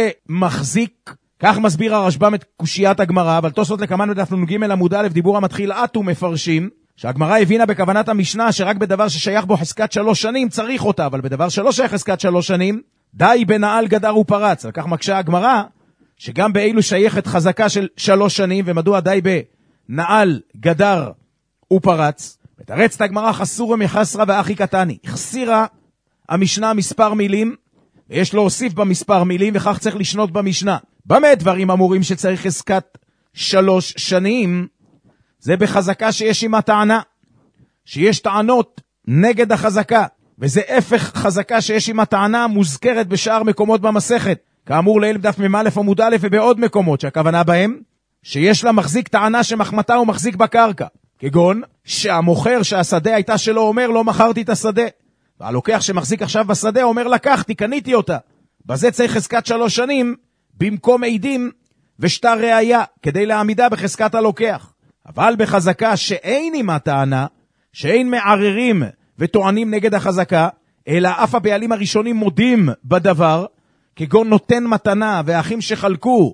במחזיק? כך מסביר הרשב"ם את קושיית הגמרא, אבל תוספות לקמן בדף נ"ג עמוד א' דיבור המתחיל אתו מפרשים שהגמרא הבינה בכוונת המשנה שרק בדבר ששייך בו חזקת שלוש שנים צריך אותה, אבל בדבר שלא שייך חזקת שלוש שנים די בנעל גדר ופרץ. על כך מקשה הגמרא שגם באילו שייכת חזקה של שלוש שנים, ומדוע די בנעל גדר ופרץ? מתרצת הגמרא חסורה מחסרה ואחי קטני. החסירה המשנה מספר מילים ויש להוסיף במספר מילים, וכך צריך לשנות במשנה. במה דברים אמורים שצריך חזקת שלוש שנים? זה בחזקה שיש עם הטענה, שיש טענות נגד החזקה, וזה הפך חזקה שיש עם הטענה מוזכרת בשאר מקומות במסכת, כאמור לעיל בדף מ"א עמוד א' ובעוד מקומות שהכוונה בהם שיש לה מחזיק טענה שמחמתה הוא מחזיק בקרקע, כגון שהמוכר שהשדה הייתה שלו אומר לא מכרתי את השדה, והלוקח שמחזיק עכשיו בשדה אומר לקחתי, קניתי אותה. בזה צריך חזקת שלוש שנים במקום עדים ושטר ראיה כדי להעמידה בחזקת הלוקח. אבל בחזקה שאין עם הטענה, שאין מערערים וטוענים נגד החזקה, אלא אף הבעלים הראשונים מודים בדבר, כגון נותן מתנה והאחים שחלקו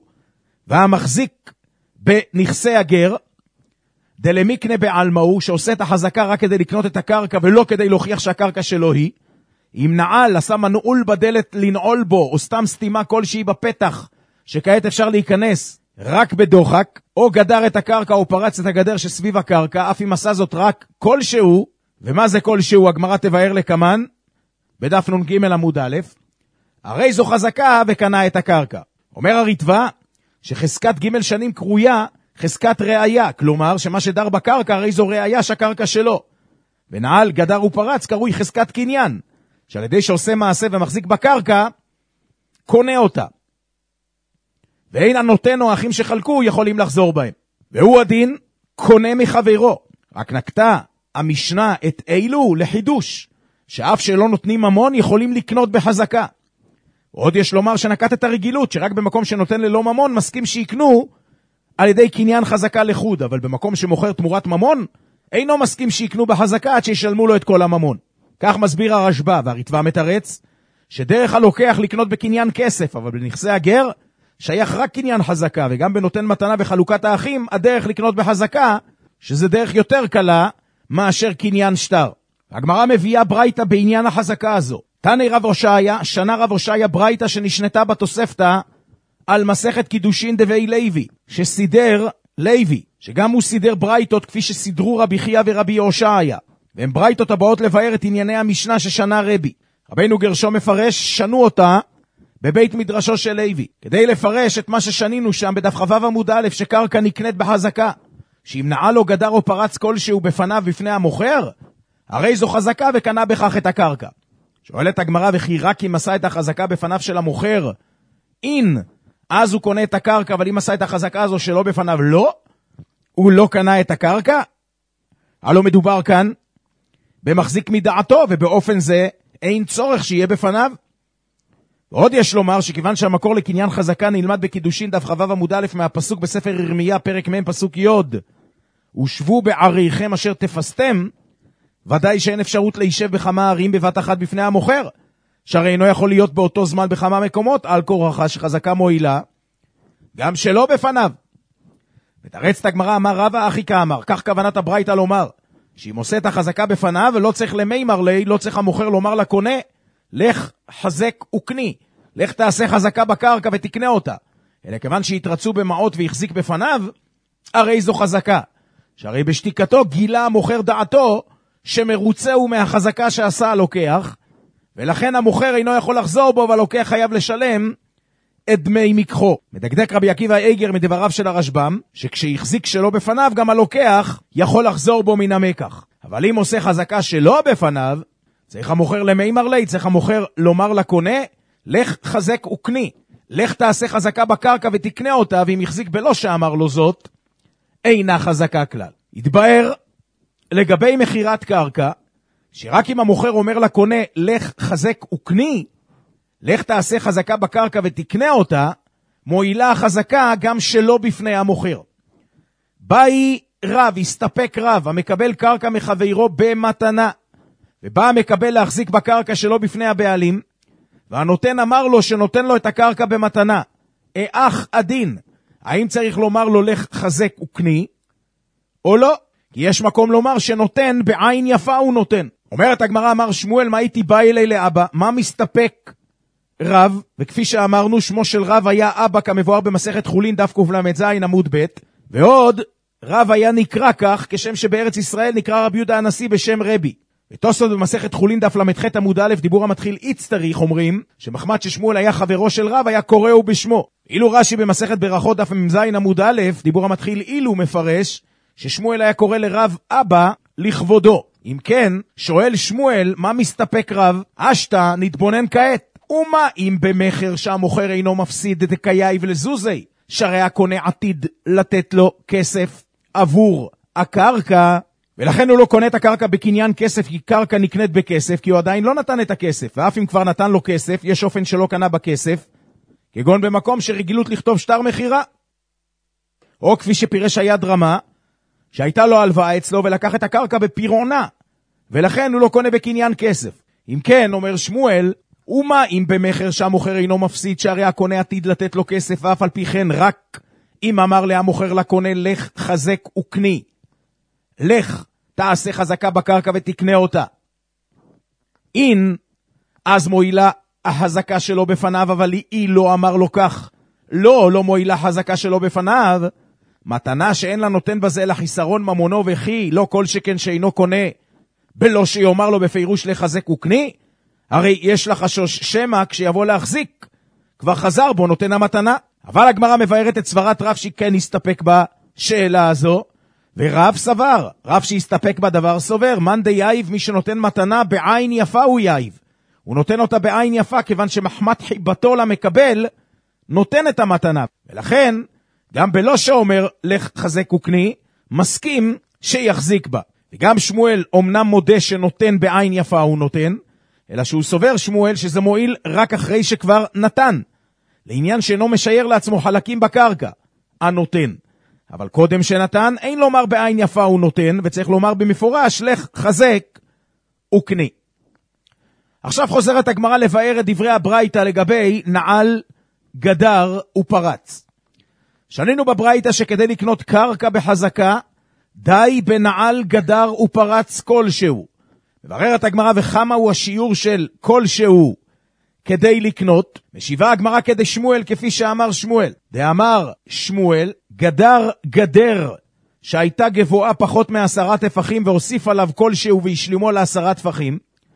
והמחזיק בנכסי הגר, דלמיקנה בעלמאו, שעושה את החזקה רק כדי לקנות את הקרקע ולא כדי להוכיח שהקרקע שלו היא. אם נעל, עשה מנעול בדלת לנעול בו, או סתם סתימה כלשהי בפתח, שכעת אפשר להיכנס רק בדוחק, או גדר את הקרקע או פרץ את הגדר שסביב הקרקע, אף אם עשה זאת רק כלשהו. ומה זה כלשהו? הגמרא תבאר לקמן בדף נ"ג עמוד א', הרי זו חזקה וקנה את הקרקע. אומר הריטב"א שחזקת ג' שנים קרויה חזקת ראיה, כלומר שמה שדר בקרקע הרי זו ראיה שהקרקע שלו. ונעל גדר ופרץ קרוי חזקת קניין, שעל ידי שעושה מעשה ומחזיק בקרקע קונה אותה, ואין הנותן או האחים שחלקו יכולים לחזור בהם. והוא הדין קונה מחברו. רק נקטה המשנה את אילו לחידוש, שאף שלא נותנים ממון יכולים לקנות בחזקה. עוד יש לומר שנקט את הרגילות, שרק במקום שנותן ללא ממון מסכים שיקנו על ידי קניין חזקה לחוד, אבל במקום שמוכר תמורת ממון אינו מסכים שיקנו בחזקה עד שישלמו לו את כל הממון. כך מסביר הרשב"א, והריטב"א מתרץ שדרך הלוקח לקנות בקניין כסף, אבל בנכסי הגר שייך רק קניין חזקה, וגם בנותן מתנה וחלוקת האחים הדרך לקנות בחזקה, שזה דרך יותר קלה מאשר קניין שטר. הגמרא מביאה ברייתא בעניין החזקה הזו. תני רב הושעיה, שנה רב הושעיה ברייתא שנשנתה בתוספתא על מסכת קידושין דבי לוי, שסידר לוי, שגם הוא סידר ברייתות כפי שסידרו רבי חייא ורבי הושעיה, והם ברייתות הבאות לבאר את ענייני המשנה ששנה רבי. רבינו גרשום מפרש, שנו אותה בבית מדרשו של לוי, כדי לפרש את מה ששנינו שם בדף חו"ב עמוד א', שקרקע נקנית בחזקה, שאם נעל או גדר או פרץ כלשהו בפניו בפני המוכר, הרי זו חזקה וקנה בכך את הקרקע. שואלת הגמרא, וכי רק אם עשה את החזקה בפניו של המוכר, אין, אז הוא קונה את הקרקע, אבל אם עשה את החזקה הזו שלא בפניו, לא, הוא לא קנה את הקרקע? הלא מדובר כאן במחזיק מדעתו, ובאופן זה אין צורך שיהיה בפניו. ועוד יש לומר שכיוון שהמקור לקניין חזקה נלמד בקידושין דף חו"ב עמוד א' מהפסוק בספר ירמיה פרק מ' פסוק י', ושבו בעריכם אשר תפסתם, ודאי שאין אפשרות להישב בכמה ערים בבת אחת בפני המוכר, שהרי אינו יכול להיות באותו זמן בכמה מקומות, על כורחה שחזקה מועילה גם שלא בפניו. מתרצת הגמרא, אמר רבא אחי כאמר, כך כוונת הברייתא לומר שאם עושה את החזקה בפניו ולא צריך למימר לי, לא צריך המוכר לומר לקונה לך חזק וקני, לך תעשה חזקה בקרקע ותקנה אותה, אלא כיוון שהתרצו במעות והחזיק בפניו, הרי זו חזקה, שהרי בשתיקתו גילה המוכר דעתו שמרוצה הוא מהחזקה שעשה הלוקח, ולכן המוכר אינו יכול לחזור בו, והלוקח חייב לשלם את דמי מקחו. מדקדק רבי עקיבא איגר מדבריו של הרשב"ם, שכשהחזיק שלא בפניו גם הלוקח יכול לחזור בו מן המקח. אבל אם עושה חזקה שלא בפניו, צריך המוכר למימר לי, צריך המוכר לומר לקונה, לך חזק וקני, לך תעשה חזקה בקרקע ותקנה אותה, ואם יחזיק בלא שאמר לו זאת, אינה חזקה כלל. התבאר לגבי מחירת קרקע, שרק אם המוכר אומר לקונה, לך חזק וקני, לך תעשה חזקה בקרקע ותקנה אותה, מועילה החזקה גם שלא בפני המוכר. באי רב, הסתפק רב, המקבל קרקע מחברו במתנה, ובא המקבל להחזיק בקרקע שלא בפני הבעלים, והנותן אמר לו שנותן לו את הקרקע במתנה. אך הדין, האם צריך לומר לו לך חזק וקני, או לא? כי יש מקום לומר שנותן בעין יפה הוא נותן. אומרת הגמרא, אמר שמואל, מה הייתי בא אלי לאבא? מה מסתפק רב? וכפי שאמרנו, שמו של רב היה אבא, כמבואר במסכת חולין, דף קל"ז עמוד ב', ועוד רב היה נקרא כך, כשם שבארץ ישראל נקרא רבי יהודה הנשיא בשם רבי. ותוספות במסכת חולין דף למ"ח עמוד א', דיבור המתחיל איצטריך, אומרים שמחמת ששמואל היה חברו של רב, היה קוראו בשמו. אילו רש"י במסכת ברכות דף מ"ז עמוד א', דיבור המתחיל אילו מפרש ששמואל היה קורא לרב אבא לכבודו. אם כן, שואל שמואל, מה מסתפק רב? אשתה נתבונן כעת. ומה אם במחר שהמוכר אינו מפסיד את הקייב לזוזי? שהרי הקונה עתיד לתת לו כסף עבור הקרקע, ולכן הוא לא קונה את הקרקע בקניין כסף, כי קרקע נקנית בכסף, כי הוא עדיין לא נתן את הכסף, ואף אם כבר נתן לו כסף, יש אופן שלא קנה בכסף, כגון במקום שרגילות לכתוב שטר מחירה, או כפי שפירש היד רמה, שהייתה לו הלוואה אצלו ולקח את הקרקע בפירעונה, ולכן הוא לא קונה בקניין כסף. אם כן, אומר שמואל, ומה אם במחר שהמוכר אינו מפסיד, שהרי הקונה עתיד לתת לו כסף, ואף על פי כן רק אם אמר לה המוכר לקונה, לך חזק וקני, לך תעשה חזקה בקרקע ותקנה אותה. אין, אז מועילה החזקה שלו בפניו, אבל היא לא אמר לו כך. לא, לא מועילה חזקה שלו בפניו. מתנה שאין לה נותן בזה אלא חיסרון ממונו וכי, לא כל שכן שאינו קונה, בלא שיאמר לו בפירוש לחזק וקני. הרי יש לה חשוש שמה כשיבוא להחזיק, כבר חזר בו נותן המתנה. אבל הגמרא מבארת את סברת רב שכן הסתפק בשאלה הזו, ורב סבר, רב שהסתפק בדבר סובר, מן די יאיב, מי שנותן מתנה בעין יפה הוא יאיב. הוא נותן אותה בעין יפה, כיוון שמחמת חיבתו למקבל, נותן את המתנה. ולכן, גם בלא שאומר לך חזק וקני, מסכים שיחזיק בה. וגם שמואל אומנם מודה שנותן בעין יפה הוא נותן, אלא שהוא סובר שמואל שזה מועיל רק אחרי שכבר נתן, לעניין שאינו משייר לעצמו חלקים בקרקע, הנותן. אבל קודם שנתן, אין לומר בעין יפה הוא נותן, וצריך לומר במפורש, לך חזק וקני. עכשיו חוזרת הגמרא לבאר את דברי הברייתא לגבי נעל, גדר ופרץ. שנינו בברייתא שכדי לקנות קרקע בחזקה, די בנעל, גדר ופרץ כלשהו. מבררת הגמרא וכמה הוא השיעור של כלשהו כדי לקנות. משיבה הגמרא כדי שמואל כפי שאמר שמואל. דאמר שמואל, גדר גדר שהייתה גבוהה פחות מעשרה טפחים והוסיף עליו כלשהו והשלימו לעשרה טפחים,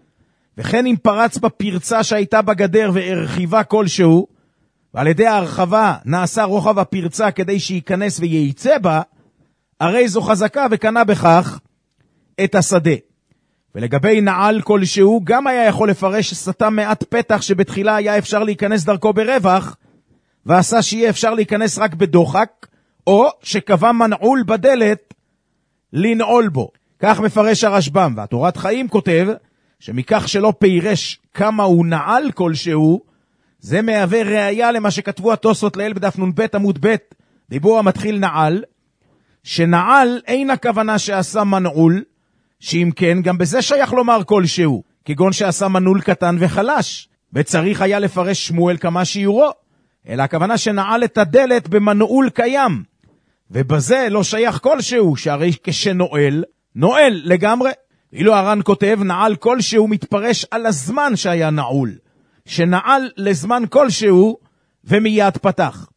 וכן אם פרץ בפרצה שהייתה בגדר והרחיבה כלשהו, ועל ידי ההרחבה נעשה רוחב הפרצה כדי שייכנס וייצא בה, הרי זו חזקה וקנה בכך את השדה. ולגבי נעל כלשהו, גם היה יכול לפרש שסתם מעט פתח שבתחילה היה אפשר להיכנס דרכו ברווח, ועשה שיהיה אפשר להיכנס רק בדוחק, או שקבע מנעול בדלת לנעול בו. כך מפרש הרשב"ם, והתורת חיים כותב שמכך שלא פירש כמה הוא נעל כלשהו, זה מהווה ראיה למה שכתבו התוספות לעיל בדף נ"ב עמוד ב', דיבור המתחיל נעל, שנעל אין הכוונה שעשה מנעול, שאם כן גם בזה שייך לומר כלשהו, כגון שעשה מנעול קטן וחלש, וצריך היה לפרש שמואל כמה שיעורו, אלא הכוונה שנעל את הדלת במנעול קיים, ובזה לא שייך כלשהו, שהרי כשנועל, נועל לגמרי. אילו הר"ן כותב, נעל כלשהו מתפרש על הזמן שהיה נעול, שנעל לזמן כלשהו ומיד פתח.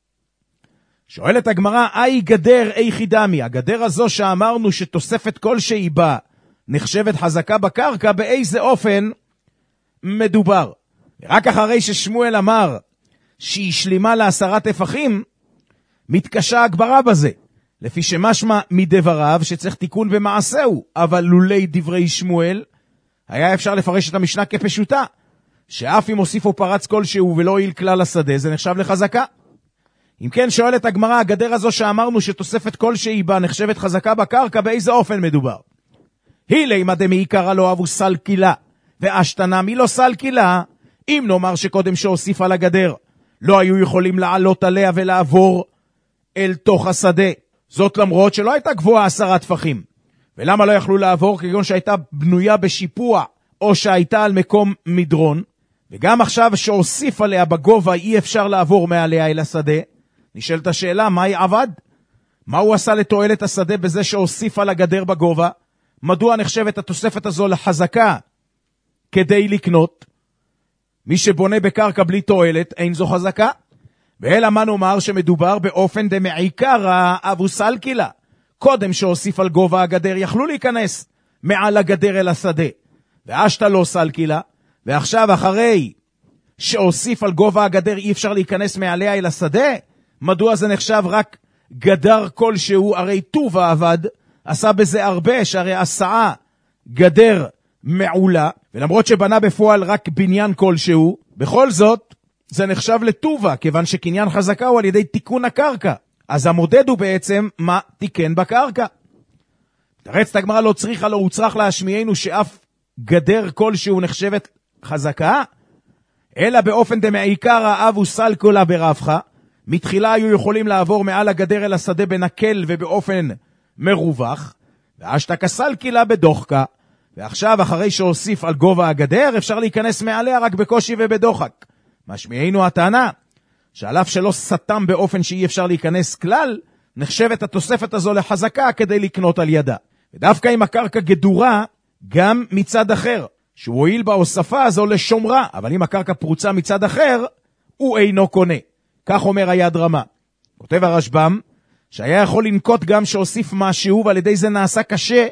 שואלת הגמרא, אי גדר אי חידמי, הגדר הזו שאמרנו שתוספת כלשהי בה נחשבת חזקה בקרקע, באיזה אופן מדובר? רק אחרי ששמואל אמר שהיא שלימה לעשרה טפחים, מתקשה הגברה בזה, לפי שמשמע מדבריו שצריך תיקון במעשהו, אבל לולי דברי שמואל, היה אפשר לפרש את המשנה כפשוטה, שאף אם הוסיף או פרץ כלשהו ולא הועיל כלל לשדה, זה נחשב לחזקה. אם כן, שואלת הגמרא, הגדר הזו שאמרנו שתוספת כלשהי בה נחשבת חזקה בקרקע, באיזה אופן מדובר? היא לימא דמעיקרא לא אבו סלקילה, ואשתנא מי לא סלקילה, אם נאמר שקודם שהוסיף על הגדר, לא היו יכולים לעלות עליה ולעבור אל תוך השדה. זאת למרות שלא הייתה גבוהה עשרה טפחים. ולמה לא יכלו לעבור? כגון שהייתה בנויה בשיפוע, או שהייתה על מקום מדרון, וגם עכשיו שהוסיף עליה בגובה אי אפשר לעבור מעליה אל השדה. נשאלת השאלה, מה היא עבד? מה הוא עשה לתועלת השדה בזה שהוסיף על הגדר בגובה? מדוע נחשבת התוספת הזו לחזקה כדי לקנות? מי שבונה בקרקע בלי תועלת, אין זו חזקה. ואלא מה נאמר שמדובר באופן דמעיקרא אבו סלקילה. קודם שהוסיף על גובה הגדר יכלו להיכנס מעל הגדר אל השדה. ואשתא לא סלקילה, ועכשיו אחרי שהוסיף על גובה הגדר אי אפשר להיכנס מעליה אל השדה, מדוע זה נחשב רק גדר כלשהו? הרי טובה עבד, עשה בזה הרבה, שהרי עשה גדר מעולה, ולמרות שבנה בפועל רק בניין כלשהו, בכל זאת זה נחשב לטובה, כיוון שקניין חזקה הוא על ידי תיקון הקרקע. אז המודד הוא בעצם מה תיקן בקרקע. תרצת הגמרא, לא צריכה לא הוצרך להשמיענו שאף גדר כלשהו נחשבת חזקה, אלא באופן דמעיקרא אבו סלקילה ברבחה. מתחילה היו יכולים לעבור מעל הגדר אל השדה בנקל ובאופן מרווח, ואשתא כסלקילה בדוחקה. ועכשיו אחרי שהוסיף על גובה הגדר אפשר להיכנס מעליה רק בקושי ובדוחק. משמיענו הטענה שעל אף שלא סתם באופן שאי אפשר להיכנס כלל, נחשבת התוספת הזו לחזקה כדי לקנות על ידה. ודווקא אם הקרקע גדורה גם מצד אחר, שהוא הועיל בהוספה הזו לשומרה, אבל אם הקרקע פרוצה מצד אחר, הוא אינו קונה. כך אומר היד רמה. כותב הרשב"ם שהיה יכול לנקוט גם שהוסיף משהו, ועל ידי זה נעשה קשה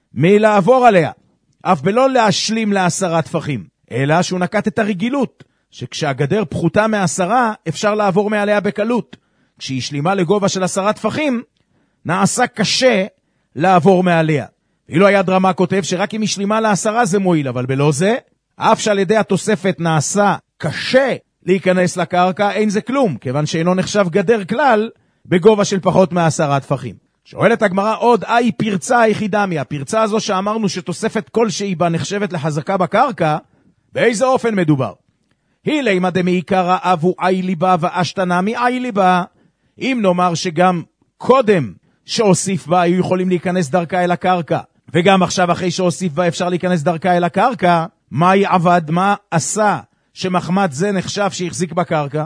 מלעבור עליה, אף בלא להשלים לעשרה טפחים, אלא שהוא נקט את הרגילות, שכשהגדר פחותה מעשרה אפשר לעבור מעליה בקלות. כשהיא שלימה לגובה של עשרה טפחים, נעשה קשה לעבור מעליה. ואילו היד רמה כותב שרק אם היא שלימה לעשרה זה מועיל, אבל בלא זה, אף שעל ידי התוספת נעשה קשה להיכנס לקרקע, אין זה כלום, כיוון שאינו נחשב גדר כלל בגובה של פחות מעשרה טפחים. שואלת הגמרא עוד, אי פרצה היחידמי, הפרצה הזו שאמרנו שתוספת כלשהי בה נחשבת לחזקה בקרקע, באיזה אופן מדובר? היא לימא דמעיקרא אבו אי ליבה ואשתנא מאי ליבה. אם נאמר שגם קודם שהוסיף בה היו יכולים להיכנס דרכה אל הקרקע, וגם עכשיו אחרי שהוסיף בה אפשר להיכנס דרכה אל הקרקע, מה היא עבד, מה עשה שמחמד זה נחשב שהחזיק בקרקע?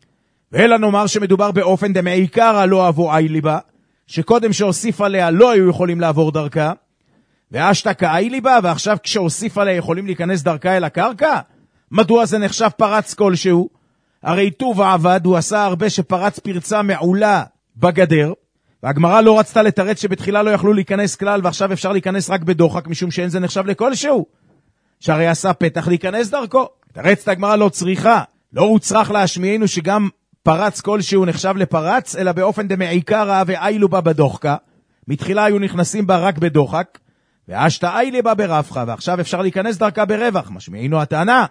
ואלא נאמר שמדובר באופן דמעיקרא לא אבו אי ליבה, שקודם שהוסיף עליה לא היו יכולים לעבור דרכה, ואשתא כאי ליבה, ועכשיו כשהוסיף עליה יכולים להיכנס דרכה אל הקרקע. מדוע זה נחשב פרץ כלשהו? הרי טובה עבד, הוא עשה הרבה שפרץ פרצה מעולה בגדר, והגמרא לא רצתה לתרץ שבתחילה לא יכלו להיכנס כלל ועכשיו אפשר להיכנס רק בדוחק, משום שאין זה נחשב לכלשהו, שהרי עשה פתח להיכנס דרכו. תרצת הגמרא לא צריכה, לא הוצרך להשמיענו שגם פרץ כלשהו נחשב לפרץ, אלא באופן דמעיקרא ואי ליבה בדוחקה. מתחילה היו נכנסים בה רק בדוחק, ואשתא אי ליבה ברבחה, ועכשיו אפשר להיכנס דרכה ברווח. משמיענו הטענה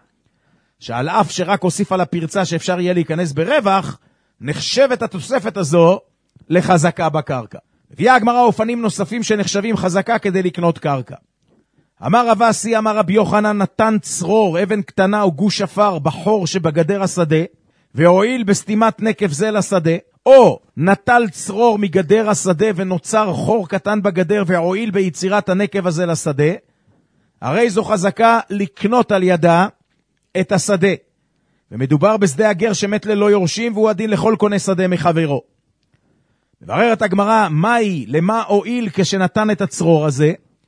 שעל אף שרק הוסיף על הפרצה שאפשר יהיה להיכנס ברווח, נחשבת התוספת הזו לחזקה בקרקע. הביאה הגמרא אופנים נוספים שנחשבים חזקה כדי לקנות קרקע. אמר רב אסי, אמר רבי יוחנן, נתן צרור, אבן קטנה או גוש עפר בחור שבגדר השדה, והועיל בסתימת נקב זה לשדה, או נטל צרור מגדר השדה ונוצר חור קטן בגדר והועיל ביצירת הנקב הזה לשדה, הרי זו חזקה לקנות על ידה את השדה. ומדובר בשדה הגר שמת ללא יורשים, והוא הדין לכל קונה שדה מחברו. מבררת הגמרא, מהי, למה הועיל כשנתן את הצרור הזה,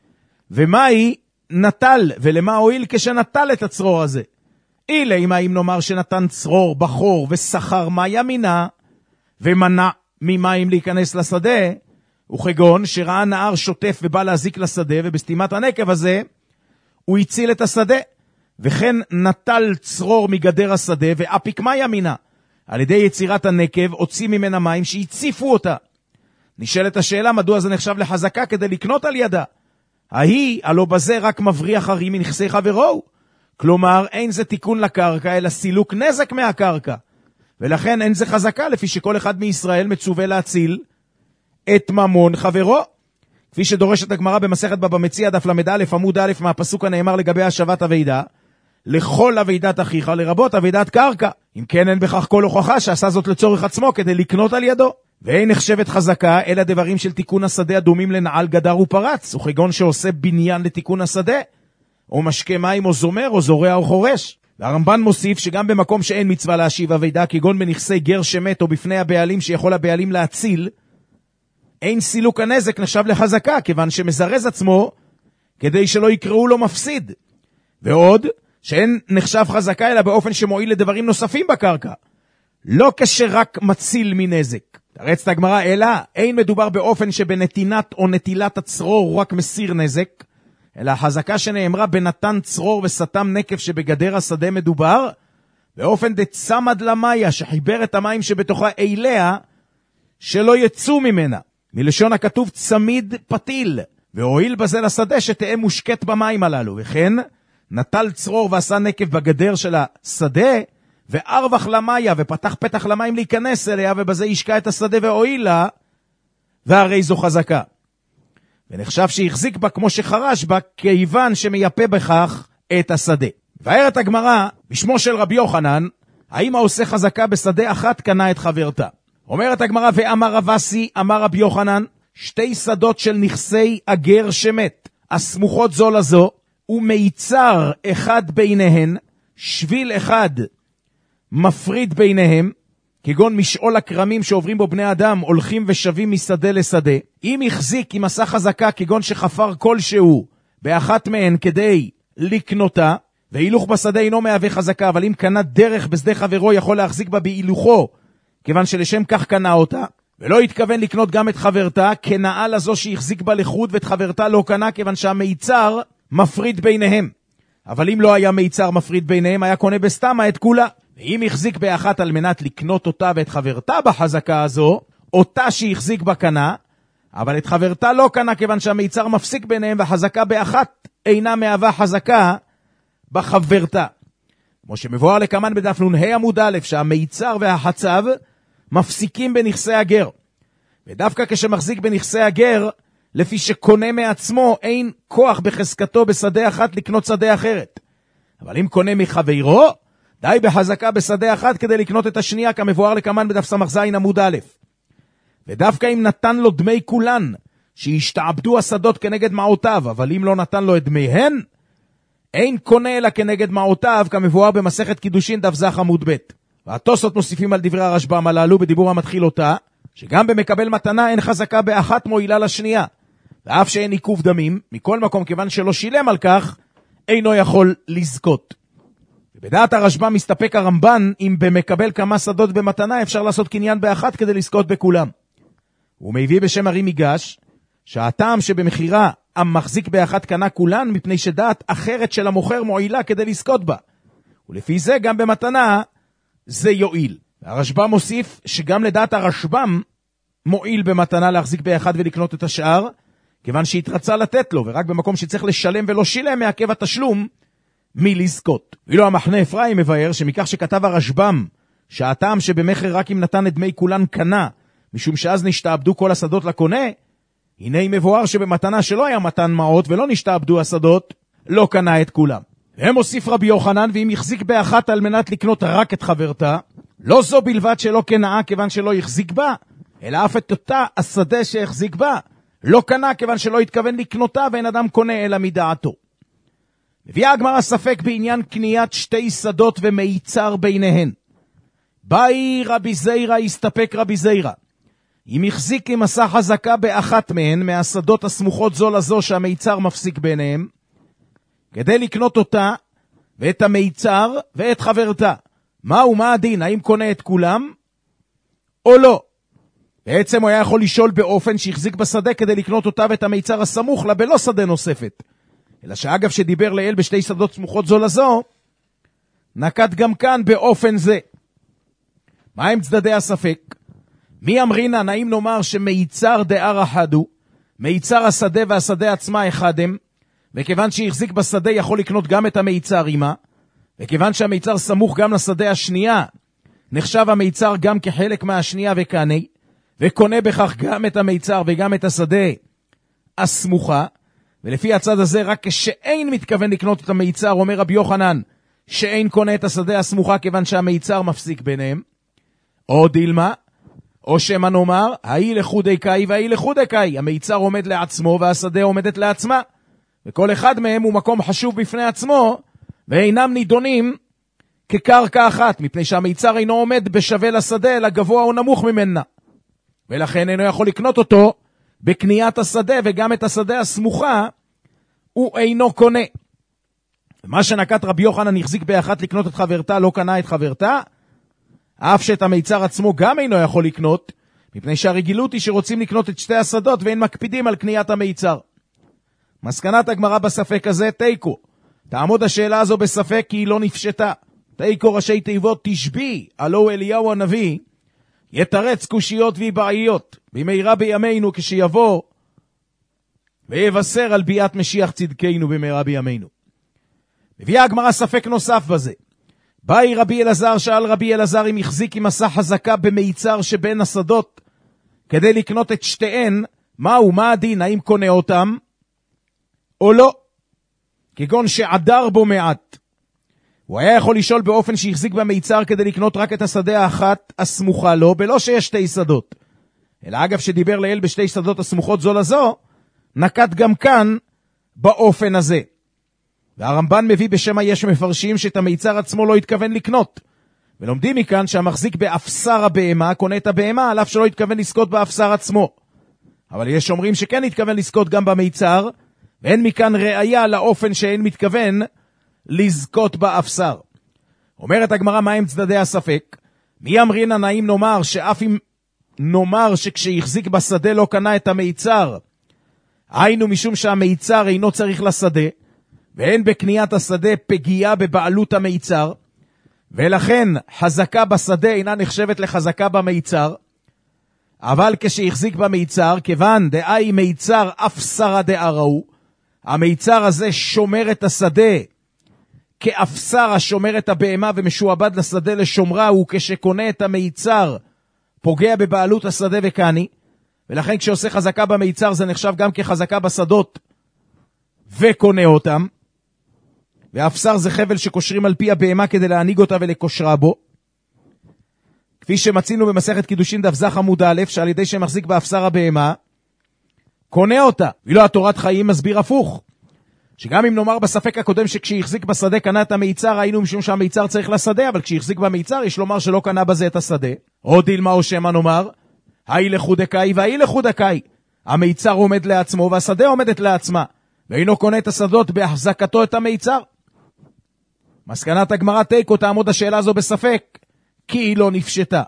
ומהי נטל, ולמה הועיל כשנטל את הצרור הזה. אילה, אם האם נאמר שנתן צרור בחור ושכר מה ימינה, ומנע ממים להיכנס לשדה, וכגון שראה נער שוטף ובא להזיק לשדה, ובסתימת הנקב הזה הוא הציל את השדה. וכן נטל צרור מגדר השדה ואפיק מה ימינה, על ידי יצירת הנקב הוציא ממנה מים שהציפו אותה. נשאלת השאלה, מדוע זה נחשב לחזקה כדי לקנות על ידה? ההיא, הלא בזה רק מבריח הרי מנכסי חברו. כלומר, אין זה תיקון לקרקע, אלא סילוק נזק מהקרקע. ולכן אין זה חזקה, לפי שכל אחד מישראל מצווה להציל את ממון חברו. כפי שדורשת הגמרא במסכת בבא מציעא דף למד א' עמוד א' מהפסוק הנאמר לגבי השבת אבידה, לכל אבידת אחיך לרבות אבידת קרקע. אם כן אין בכך כל הוכחה שעשה זאת לצורך עצמו כדי לקנות על ידו. ואין נחשבת חזקה אלא דברים של תיקון השדה הדומים לנעל גדר ופרץ, וכגון שעושה בניין לתיקון השדה, או משקה מים או זומר או זורע או חורש. והרמב"ן מוסיף שגם במקום שאין מצווה להשיב אבידה, כגון בנכסי גר שמת או בפני הבעלים שיכול הבעלים להציל, אין סילוק הנזק נחשב לחזקה, כיוון שמזרז עצמו כדי שלא יקראו לו מפסיד. ועוד, שאין נחשב חזקה אלא באופן שמועיל לדברים נוספים בקרקע, לא כשרק מציל מנזק. תרצת הגמרא, אלא אין מדובר באופן שבנתינת או נטילת הצרור רק מסיר נזק, אלא החזקה שנאמרה בנתן צרור וסתם נקף שבגדר השדה מדובר, באופן דצמד למיה שחיבר את המים שבתוכה אליה, שלא יצאו ממנה. מלשון הכתוב צמיד פתיל, והועיל בזה לשדה שתהיה מושקט במים הללו. וכן נטל צרור ועשה נקף בגדר של השדה, וארווח למיה ופתח פתח למים להיכנס אליה, ובזה ישקע את השדה והועילה, והרי זו חזקה. ונחשב שהחזיק בה כמו שחרש בה, כיוון שמייפה בכך את השדה. והערת הגמרא בשמו של רבי יוחנן, האם העושה חזקה בשדה אחת קנה את חברתה. אומרת הגמרא, ואמר רב אסי, אמר רבי יוחנן, שתי שדות של נכסי הגר שמת, הסמוכות זו לזו, ומיצר אחד ביניהן, שביל אחד מפריד ביניהם, כגון משעול הקרמים שעוברים בו בני אדם, הולכים ושבים משדה לשדה. אם החזיק עם עשה חזקה, כגון שחפר כלשהו באחת מהן כדי לקנותה, והילוך בשדה אינו מהווה חזקה, אבל אם קנה דרך בשדה חברו יכול להחזיק בה בהילוכו, כיוון שלשם כך קנה אותה, ולא התכוון לקנות גם את חברתה, כנאה לזו שהחזיק בה לחוד, ואת חברתה לא קנה, כיוון שהמיצר מפריד ביניהם. אבל אם לא היה מיצר מפריד ביניהם, היה קונה בסתמה את כולה. ואם החזיק באחת על מנת לקנות אותה ואת חברתה בחזקה הזו, אותה שהחזיק בה קנה, אבל את חברתה לא קנה, כיוון שהמיצר מפסיק ביניהם, והחזקה באחת אינה מהווה חזקה בחברתה. כמו שמבואר לקמן בדף נ"ה עמוד א', שהמיצר והחצב מפסיקים בנכסי הגר. ודווקא כשמחזיק בנכסי הגר, לפי שקונה מעצמו, אין כוח בחזקתו בשדה אחת לקנות שדה אחרת. אבל אם קונה מחברו, די בחזקה בשדה אחת כדי לקנות את השנייה, כמבואר לקמן בדף סמ"ז עמוד א'. ודווקא אם נתן לו דמי כולן, שהשתעבדו השדות כנגד מעותיו, אבל אם לא נתן לו את דמיהן, אין קונה אלא כנגד מעותיו, כמבואר במסכת קידושין דף ז' עמוד ב'. והתוספות מוסיפים על דברי הרשב"ם הללו בדיבור המתחיל אותה, שגם במקבל מתנה אין חזקה באחת מועילה לשנייה, ואף שאין עיכוב דמים, מכל מקום כיוון שלא שילם על כך, אינו יכול לזכות. ובדעת הרשב"ם מסתפק הרמב"ן, אם במקבל כמה שדות במתנה אפשר לעשות קניין באחת כדי לזכות בכולם. הוא מביא בשם הרי מיגש, שהטעם שבמחירה המחזיק באחת קנה כולן, מפני שדעת אחרת של המוכר מועילה כדי לזכות בה. ולפי זה גם במתנה זה יועיל. הרשב"ם מוסיף שגם לדעת הרשב"ם מועיל במתנה להחזיק באחד ולקנות את השאר, כיוון שהתרצה לתת לו, ורק במקום שצריך לשלם ולא שילם מעכב התשלום מלזכות. ואילו המחנה אפרים מבאר שמכך שכתב הרשב"ם שהטעם שבמחר רק אם נתן את דמי כולן קנה, משום שאז נשתעבדו כל השדות לקונה, הנה מבואר שבמתנה שלא היה מתן מעות ולא נשתעבדו השדות, לא קנה את כולם. והם הוסיף רבי יוחנן, ואם יחזיק באחת על מנת לקנות רק את חברתה, לא זו בלבד שלא קנאה כיוון שלא יחזיק בה, אלא אף את אותה השדה שהחזיק בה, לא קנה כיוון שלא התכוון לקנותה, ואין אדם קונה אלא מדעתו. מביאה הגמרא ספק בעניין קניית שתי שדות ומיצר ביניהן. באי רבי זירא, הסתפק רבי זירא. אם החזיק עם עשה חזקה באחת מהן, מהשדות הסמוכות זו לזו שהמיצר מפסיק ביניהם, כדי לקנות אותה ואת המיצר ואת חברתה. מהו מה הדין? האם קונה את כולם או לא? בעצם הוא היה יכול לשאול באופן שהחזיק בשדה כדי לקנות אותה ואת המיצר הסמוך לה בלא שדה נוספת. אלא שאגב שדיבר לאל בשתי שדות סמוכות זו לזו, נקט גם כאן באופן זה. מה הם צדדי הספק? מי אמרינן, האם נאמר שמיצר דאר אחד הוא, מיצר השדה והשדה עצמה אחד הם, וכיוון שהחזיק בשדה יכול לקנות גם את המיצר עימה, וכיוון שהמיצר סמוך גם לשדה השנייה, נחשב המיצר גם כחלק מהשנייה וקני, וקונה בכך גם את המיצר וגם את השדה הסמוכה, ולפי הצד הזה רק כשאין מתכוון לקנות את המיצר, אומר רבי יוחנן, שאין קונה את השדה הסמוכה כיוון שהמיצר מפסיק ביניהם, או דילמה, או שמה נאמר, האי לחודי קאי והאי לחודי קאי, המיצר עומד לעצמו והשדה עומדת לעצמה, וכל אחד מהם הוא מקום חשוב בפני עצמו, ואינם נידונים כקרקע אחת, מפני שהמיצר אינו עומד בשווה לשדה, אלא גבוה או נמוך ממנה. ולכן אינו יכול לקנות אותו בקניית השדה, וגם את השדה הסמוכה הוא אינו קונה. מה שנקט רבי יוחנן החזיק באחת לקנות את חברתה, לא קנה את חברתה, אף שאת המיצר עצמו גם אינו יכול לקנות, מפני שהרגילות היא שרוצים לקנות את שתי השדות, ואין מקפידים על קניית המיצר. מסקנת הגמרא בספק הזה, תיקו. תעמוד השאלה הזו בספק כי היא לא נפשטה. תיקו ראשי תיבות תשבי, הלא אליהו הנביא, יתרץ קושיות ויבעיות, במהרה בימינו כשיבוא, ויבשר על ביאת משיח צדקנו במהרה בימינו. מביאה הגמרא ספק נוסף בזה. באי רבי אלעזר, שאל רבי אלעזר אם החזיק עם עשה חזקה במיצר שבין השדות, כדי לקנות את שתיהן, מהו, מה הדין, האם קונה אותם, או לא, כגון שעדר בו מעט. הוא היה יכול לשאול באופן שהחזיק במיצר כדי לקנות רק את השדה האחת הסמוכה לו, בלא שיש שתי שדות. אלא אגב שדיבר לאל בשתי שדות הסמוכות זו לזו, נקט גם כאן באופן הזה. והרמב"ן מביא בשם היש מפרשים שאת המיצר עצמו לא התכוון לקנות. ולומדים מכאן שהמחזיק באפסר הבהמה קונה את הבהמה, על אף שלא התכוון לזכות באפסר עצמו. אבל יש אומרים שכן התכוון לזכות גם במיצר, ואין מכאן ראיה לאופן שאין מתכוון לזכות באפסר. אומרת הגמרא, מה הם צדדי הספק? מי אמרינן, האם נאמר שאף אם נאמר שכשהחזיק בשדה לא קנה את המיצר, היינו משום שהמיצר אינו צריך לשדה, ואין בקניית השדה פגיעה בבעלות המיצר, ולכן חזקה בשדה אינה נחשבת לחזקה במיצר, אבל כשהחזיק במיצר, כיוון דאי מיצר אפסרה דארהו, המיצר הזה שומר את השדה, כאפסר השומר את הבהמה ומשועבד לשדה לשומרה, הוא כשקונה את המיצר, פוגע בבעלות השדה וקני, ולכן כשעושה חזקה במיצר זה נחשב גם כחזקה בשדות, וקונה אותם, ואפסר זה חבל שקושרים על פי הבהמה כדי להניג אותה ולקושרה בו, כפי שמצינו במסכת קידושין דף זך עמוד א', שעל ידי שמחזיק באפסר הבהמה, קונה אותה. ואילו התורת חיים מסביר הפוך, שגם אם נאמר בספק הקודם שכשהחזיק בשדה קנה את המיצר, היינו משום שהמיצר צריך לשדה, אבל כשהחזיק במיצר יש לומר שלא קנה בזה את השדה. או דילמה או שמה נאמר, האי לחודקאי והאי לחודקאי, המיצר עומד לעצמו והשדה עומדת לעצמה, ואינו קונה את השדות בהחזקתו את המיצר. מסקנת הגמרא תיקו, תעמוד השאלה הזו בספק, כי היא לא נפשטה.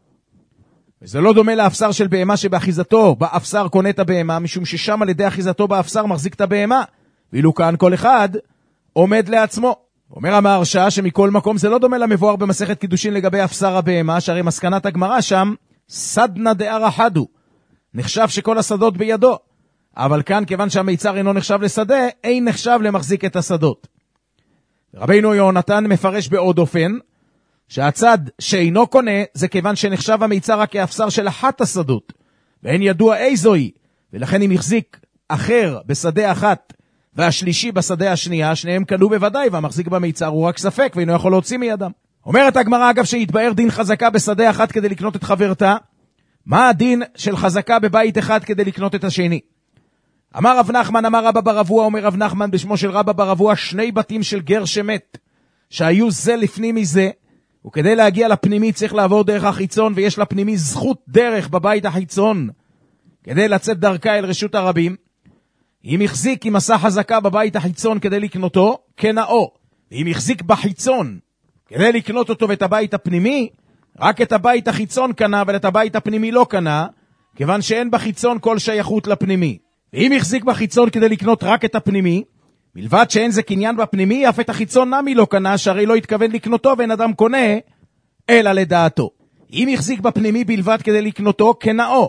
וזה לא דומה לאפסר של בהמה שבאחיזתו באפסר קונה את הבהמה, משום ששם על ידי אחיזתו באפסר מחזיק את הבהמה, ואילו כאן כל אחד עומד לעצמו. אומר המהרש"א שמכל מקום זה לא דומה למבואר במסכת קידושין לגבי אפסר הבהמה, שהרי מסקנת הגמרא שם סדנה דאר אחדו, נחשב שכל השדות בידו, אבל כאן כיוון שהמיצר אינו נחשב לשדה, אין נחשב למחזיק את השדות. רבינו יונתן מפרש בעוד אופן, שהצד שאינו קונה זה כיוון שנחשב המיצר רק כאפסר של אחת השדות, ואין ידוע איזו היא, ולכן אם החזיק אחר בשדה אחת והשלישי בשדה השנייה, שניהם קנו בוודאי, והמחזיק במיצר הוא רק ספק ואינו יכול להוציא מידם. אומרת הגמרא אגב שהתבאר דין חזקה בשדה אחת כדי לקנות את חברתה, מה הדין של חזקה בבית אחד כדי לקנות את השני? אמר רב נחמן, אמר רבא בר אבוה, אומר רב נחמן בשמו של רבא בר אבוה, שני בתים של גר שמת, שהיו זה לפני מזה, וכדי להגיע לפנימי צריך לעבור דרך החיצון, ויש לפנימי זכות דרך בבית החיצון, כדי לצאת דרכה אל רשות הרבים. אם החזיק עם עשה חזקה בבית החיצון כדי לקנותו, כנאו. ואם החזיק בחיצון כדי לקנות אותו ואת הבית הפנימי, רק את הבית החיצון קנה, אבל את הבית הפנימי לא קנה, כיוון שאין בחיצון כל שייכות לפנימי. ואם החזיק בחיצון כדי לקנות רק את הפנימי, מלבד שאין זה קניין בפנימי, אף את החיצון נמי לא קנה, שהרי לא התכוון לקנותו ואין אדם קונה, אלא לדעתו. אם החזיק בפנימי בלבד כדי לקנותו, כנאו.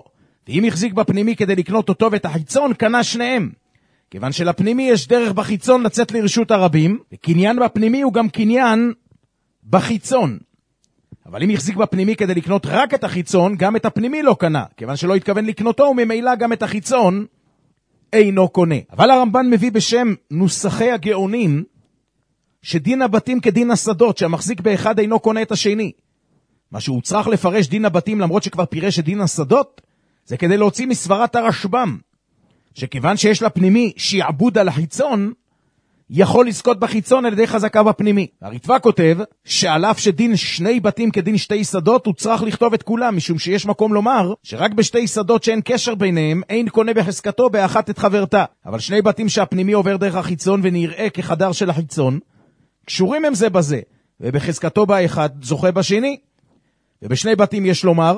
ואם החזיק בפנימי כדי לקנות אותו ואת החיצון, קנה שניהם. כיוון שלפנימי יש דרך בחיצון לצאת לרשות הרבים, וקניין בפנימי הוא גם קניין בחיצון. אבל אם החזיק בפנימי כדי לקנות רק את החיצון, גם את הפנימי לא קנה, כיוון שלא התכוון לקנותו, וממילא גם את החיצון אינו קונה. אבל הרמב"ן מביא בשם נוסחי הגאונים, שדין הבתים כדין השדות, שהמחזיק באחד אינו קונה את השני. מה שהוא צריך לפרש דין הבתים, למרות שכבר פירש את דין השדות, זה כדי להוציא מסברת הרשב"ם, שכיוון שיש לפנימי שיעבוד על החיצון, יכול לזכות בחיצון על ידי חזקה בפנימי. הרטב"א כותב שעל אף שדין שני בתים כדין שתי שדות, הוא צריך לכתוב את כולם, משום שיש מקום לומר שרק בשתי שדות שאין קשר ביניהם, אין קונה בחזקתו באחת את חברתה. אבל שני בתים שהפנימי עובר דרך החיצון ונראה כחדר של החיצון, קשורים הם זה בזה, ובחזקתו באחד זוכה בשני. ובשני בתים יש לומר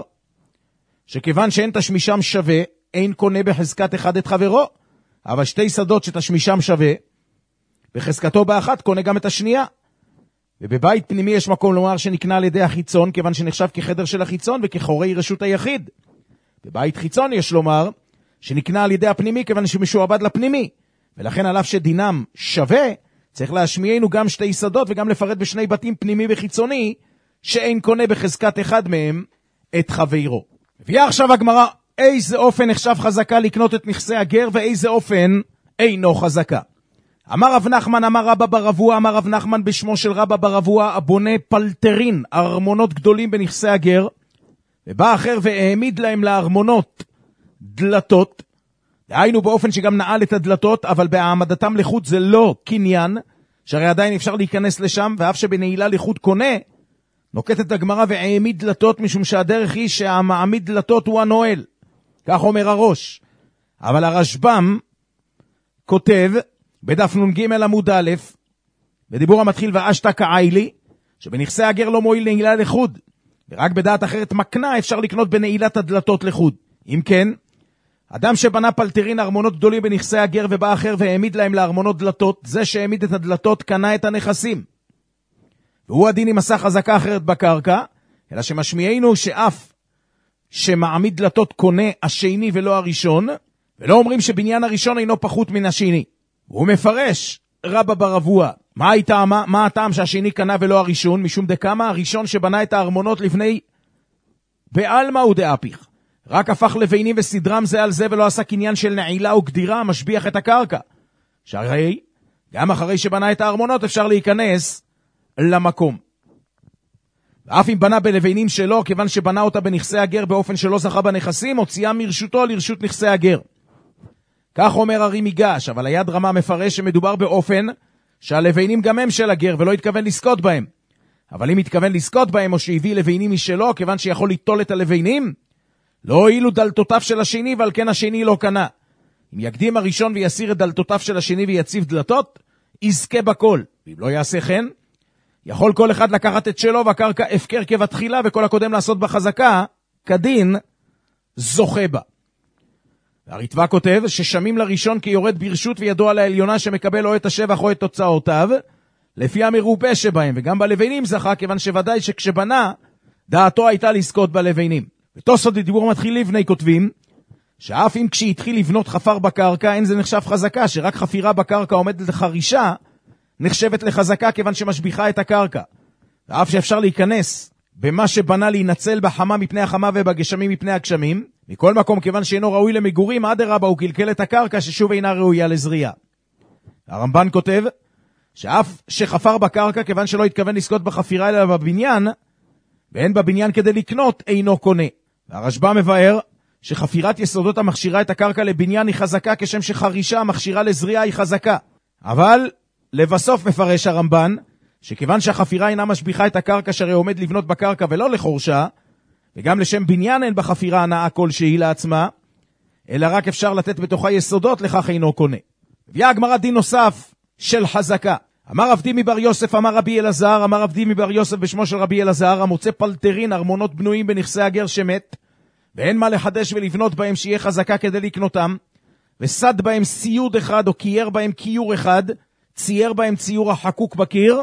שכיוון שאין תשמישם שווה, אין קונה בחזקת אחד את חברו, אבל שתי שדות שתשמישם שווה, בחזקתו באחת קונה גם את השנייה. ובבית פנימי יש מקום לומר שנקנה על ידי החיצון, כיוון שנחשב כחדר של החיצון וכחורי רשות היחיד. בבית חיצון יש לומר שנקנה על ידי הפנימי, כיוון שמשועבד לפנימי. ולכן על אף שדינם שווה, צריך להשמיענו גם שתי שדות וגם לפרט בשני בתים פנימי וחיצוני, שאין קונה בחזקת אחד מהם את חברו. הביאה עכשיו הגמרא איזה אופן נחשב חזקה לקנות את נכסי הגר, ואיזה אופן אינו חזקה. אמר רב נחמן, אמר רבא בר אבוה, אמר רב נחמן בשמו של רבא בר אבוה, הבונה פלטרין, ארמונות גדולים בנכסי הגר, ובא אחר והעמיד להם לארמונות דלתות, דהיינו באופן שגם נעל את הדלתות, אבל בהעמדתם לחוד זה לא קניין, שהרי עדיין אפשר להיכנס לשם, ואף שבנעילה לחוד קונה, נוקטת הגמרא והעמיד דלתות, משום שהדרך היא שהמעמיד דלתות הוא הנועל. כך אומר הראש. אבל הרשב"ם כותב בדף נ"ג עמוד א', בדיבור המתחיל ואשתא כעיילי, שבנכסי הגר לא מועיל נעילה לחוד, ורק בדעת אחרת מקנה אפשר לקנות בנעילת הדלתות לחוד. אם כן, אדם שבנה פלטרין ארמונות גדולים בנכסי הגר ובא אחר והעמיד להם לארמונות דלתות, זה שהעמיד את הדלתות קנה את הנכסים. והוא הדין אם עשה חזקה אחרת בקרקע, אלא שמשמיענו שאף שמעמיד דלתות קונה השני ולא הראשון, ולא אומרים שבניין הראשון אינו פחות מן השני. הוא מפרש רבא בר אבוה, מה הטעם, מה הטעם שהשני קנה ולא הראשון? משום דקמה הראשון שבנה את הארמונות לפני בעלמא הוא דאפיך, רק הפך לביינים וסדרם זה על זה ולא עשה קניין של נעילה או גדירה משביח את הקרקע, שהרי גם אחרי שבנה את הארמונות אפשר להיכנס למקום. ואף אם בנה בלביינים שלו, כיוון שבנה אותה בנכסי הגר באופן שלא זכה בנכסים, הוציאה מרשותו לרשות נכסי הגר. כך אומר הרי מיגש, אבל היד רמה מפרש שמדובר באופן שהלביינים גם הם של הגר ולא התכוון לזכות בהם. אבל אם התכוון לזכות בהם או שהביא לביינים משלו, כיוון שיכול ליטול את הלביינים, לא הועילו דלתותיו של השני, ועל כן השני לא קנה. אם יקדים הראשון ויסיר את דלתותיו של השני ויציב דלתות, יזכה בכל. ואם לא יעשה כן, יכול כל אחד לקחת את שלו והקרקע הפקר כבתחילה, וכל הקודם לעשות בחזקה, כדין זוכה בה. והרטב"א כותב ששמים לראשון כיורד ברשות וידוע לעליונה שמקבל או את השבח או את תוצאותיו, לפי המרובה שבהם, וגם בלביינים זכה, כיוון שוודאי שכשבנה, דעתו הייתה לזכות בלביינים. ותוספות דיבור מתחיל לבני כותבים, שאף אם כשהתחיל לבנות חפר בקרקע, אין זה נחשב חזקה, שרק חפירה בקרקע עומדת לחרישה, נחשבת לחזקה כיוון שמשביחה את הקרקע. ואף שאפשר להיכנס במה שבנה להינצל בחמה מפני החמה ובגשמים מפני הגשמים, מכל מקום כיוון שאינו ראוי למגורים, עד הרבה הוא קלקל את הקרקע ששוב אינה ראויה לזריעה. הרמב"ן כותב שאף שחפר בקרקע כיוון שלא התכוון לזכות בחפירה אלא בבניין, ואין בבניין כדי לקנות, אינו קונה. והרשב"א מבאר שחפירת יסודות המכשירה את הקרקע לבניין היא חזקה, כשם שחרישה המכשירה לזריעה היא חזקה. אבל לבסוף מפרש הרמב"ן שכיוון שהחפירה אינה משביחה את הקרקע שהרי עומד לבנות בקרקע ולא לחורשה, וגם לשם בניין אין בחפירה הנאה כלשהי לעצמה, אלא רק אפשר לתת בתוכה יסודות, לכך אינו קונה. הביאה הגמרא דין נוסף של חזקה. אמר רב דימי בר יוסף, אמר רבי אלעזר, אמר רב דימי בר יוסף בשמו של רבי אלעזר, המוצא פלטרין ארמונות בנויים בנכסי הגר שמת, ואין מה לחדש ולבנות בהם שיהיה חזקה כדי לקנותם, וסד בהם סיוד אחד או קייר בהם קיור אחד, צייר בהם ציור החקוק בקיר,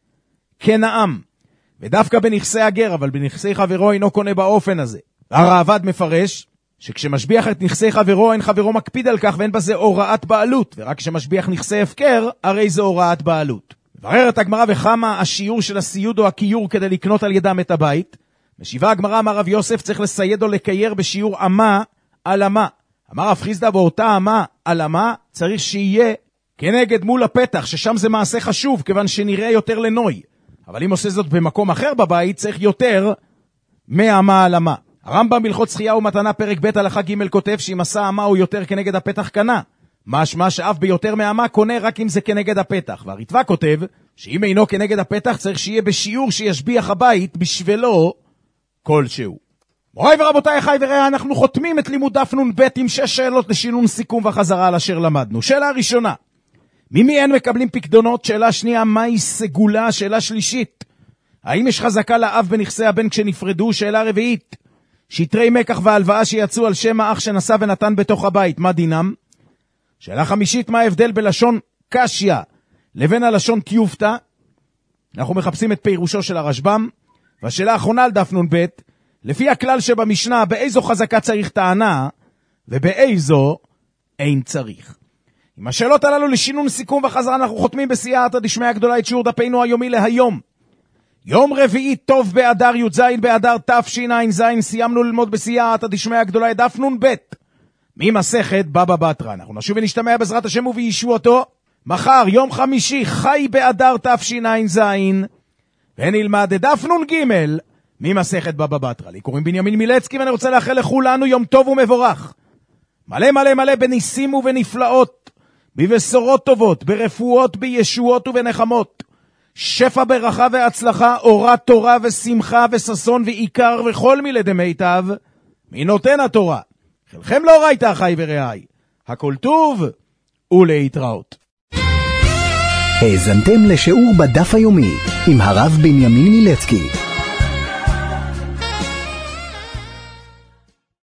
כנעם. ודווקא בנכסי הגר, אבל בנכסי חברו אינו קונה באופן הזה. הראב"ד מפרש שכשמשביח את נכסי חברו, אין חברו מקפיד על כך ואין בזה הוראת בעלות, ורק כשמשביח נכסי הפקר, הרי זו הוראת בעלות. מבררת הגמרא וכמה השיעור של הסיוד או הקיור כדי לקנות על ידם את הבית. משיבה הגמרא, אמר רב יוסף, צריך לסייד או לקייר בשיעור אמה על אמה. אמר רב חיסדא, באותה אמה על אמה צריך שיהיה כנגד מול הפתח, ששם זה מעשה חשוב, כיוון שנראה יותר לנוי. אבל אם עושה זאת במקום אחר בבית, צריך יותר מאמה על אמה. הרמב"ם בהלכות זכייה ומתנה פרק ב' הלכה ג' כותב שאם עשה אמה הוא יותר כנגד הפתח קנה. משמע שאף ביותר מאמה קונה רק אם זה כנגד הפתח. והריטב"א כותב שאם אינו כנגד הפתח צריך שיהיה בשיעור שישביח הבית בשבילו כלשהו. מוריי ורבותיי, אחי ורעיי, אנחנו חותמים את לימוד דף נ"ב עם שש שאלות לשינון סיכום וחזרה על אשר למדנו. שאלה ראשונה, ממי אין מקבלים פקדונות? שאלה שנייה, מהי סגולה? שאלה שלישית, האם יש חזקה לאב בנכסי הבן כשנפרדו? שאלה רביעית, שטרי מקח והלוואה שיצאו על שם האח שנשא ונתן בתוך הבית, מה דינם? שאלה חמישית, מה ההבדל בלשון קשיא לבין הלשון טיובטה? אנחנו מחפשים את פירושו של הרשב"ם. והשאלה האחרונה על דף נ"ב, לפי הכלל שבמשנה, באיזו חזקה צריך טענה ובאיזו אין צריך. עם השאלות הללו לשינון סיכום וחזרה אנחנו חותמים בסייעתא דשמיא גדולה את שיעור דפנו היומי להיום. יום רביעי טוב באדר י"ז באדר תשע"ז, סיימנו ללמוד בסייעתא דשמיא גדולה את דף נ"ב ממסכת בבא בתרא. אנחנו נשוב ונשתמע בעזרת השם ובישועתו מחר יום חמישי חי באדר תשע"ז, ונלמד את דף נ"ג ממסכת בבא בתרא. לי קוראים בנימין מילצקי ואני רוצה לאחל לכולנו יום טוב ומבורך, מלא מלא מלא בניסים ובנפלאות, בבשורות טובות, ברפואות, בישועות ובנחמות, שפע ברכה והצלחה, אורת תורה ושמחה וששון ועיקר וכל מילי דמיטב מנותן התורה. חלכם לא ראית אחי ורעי, הכל טוב ולהתראות. האזנתם לשיעור בדף היומי עם הרב בנימין מילצקי.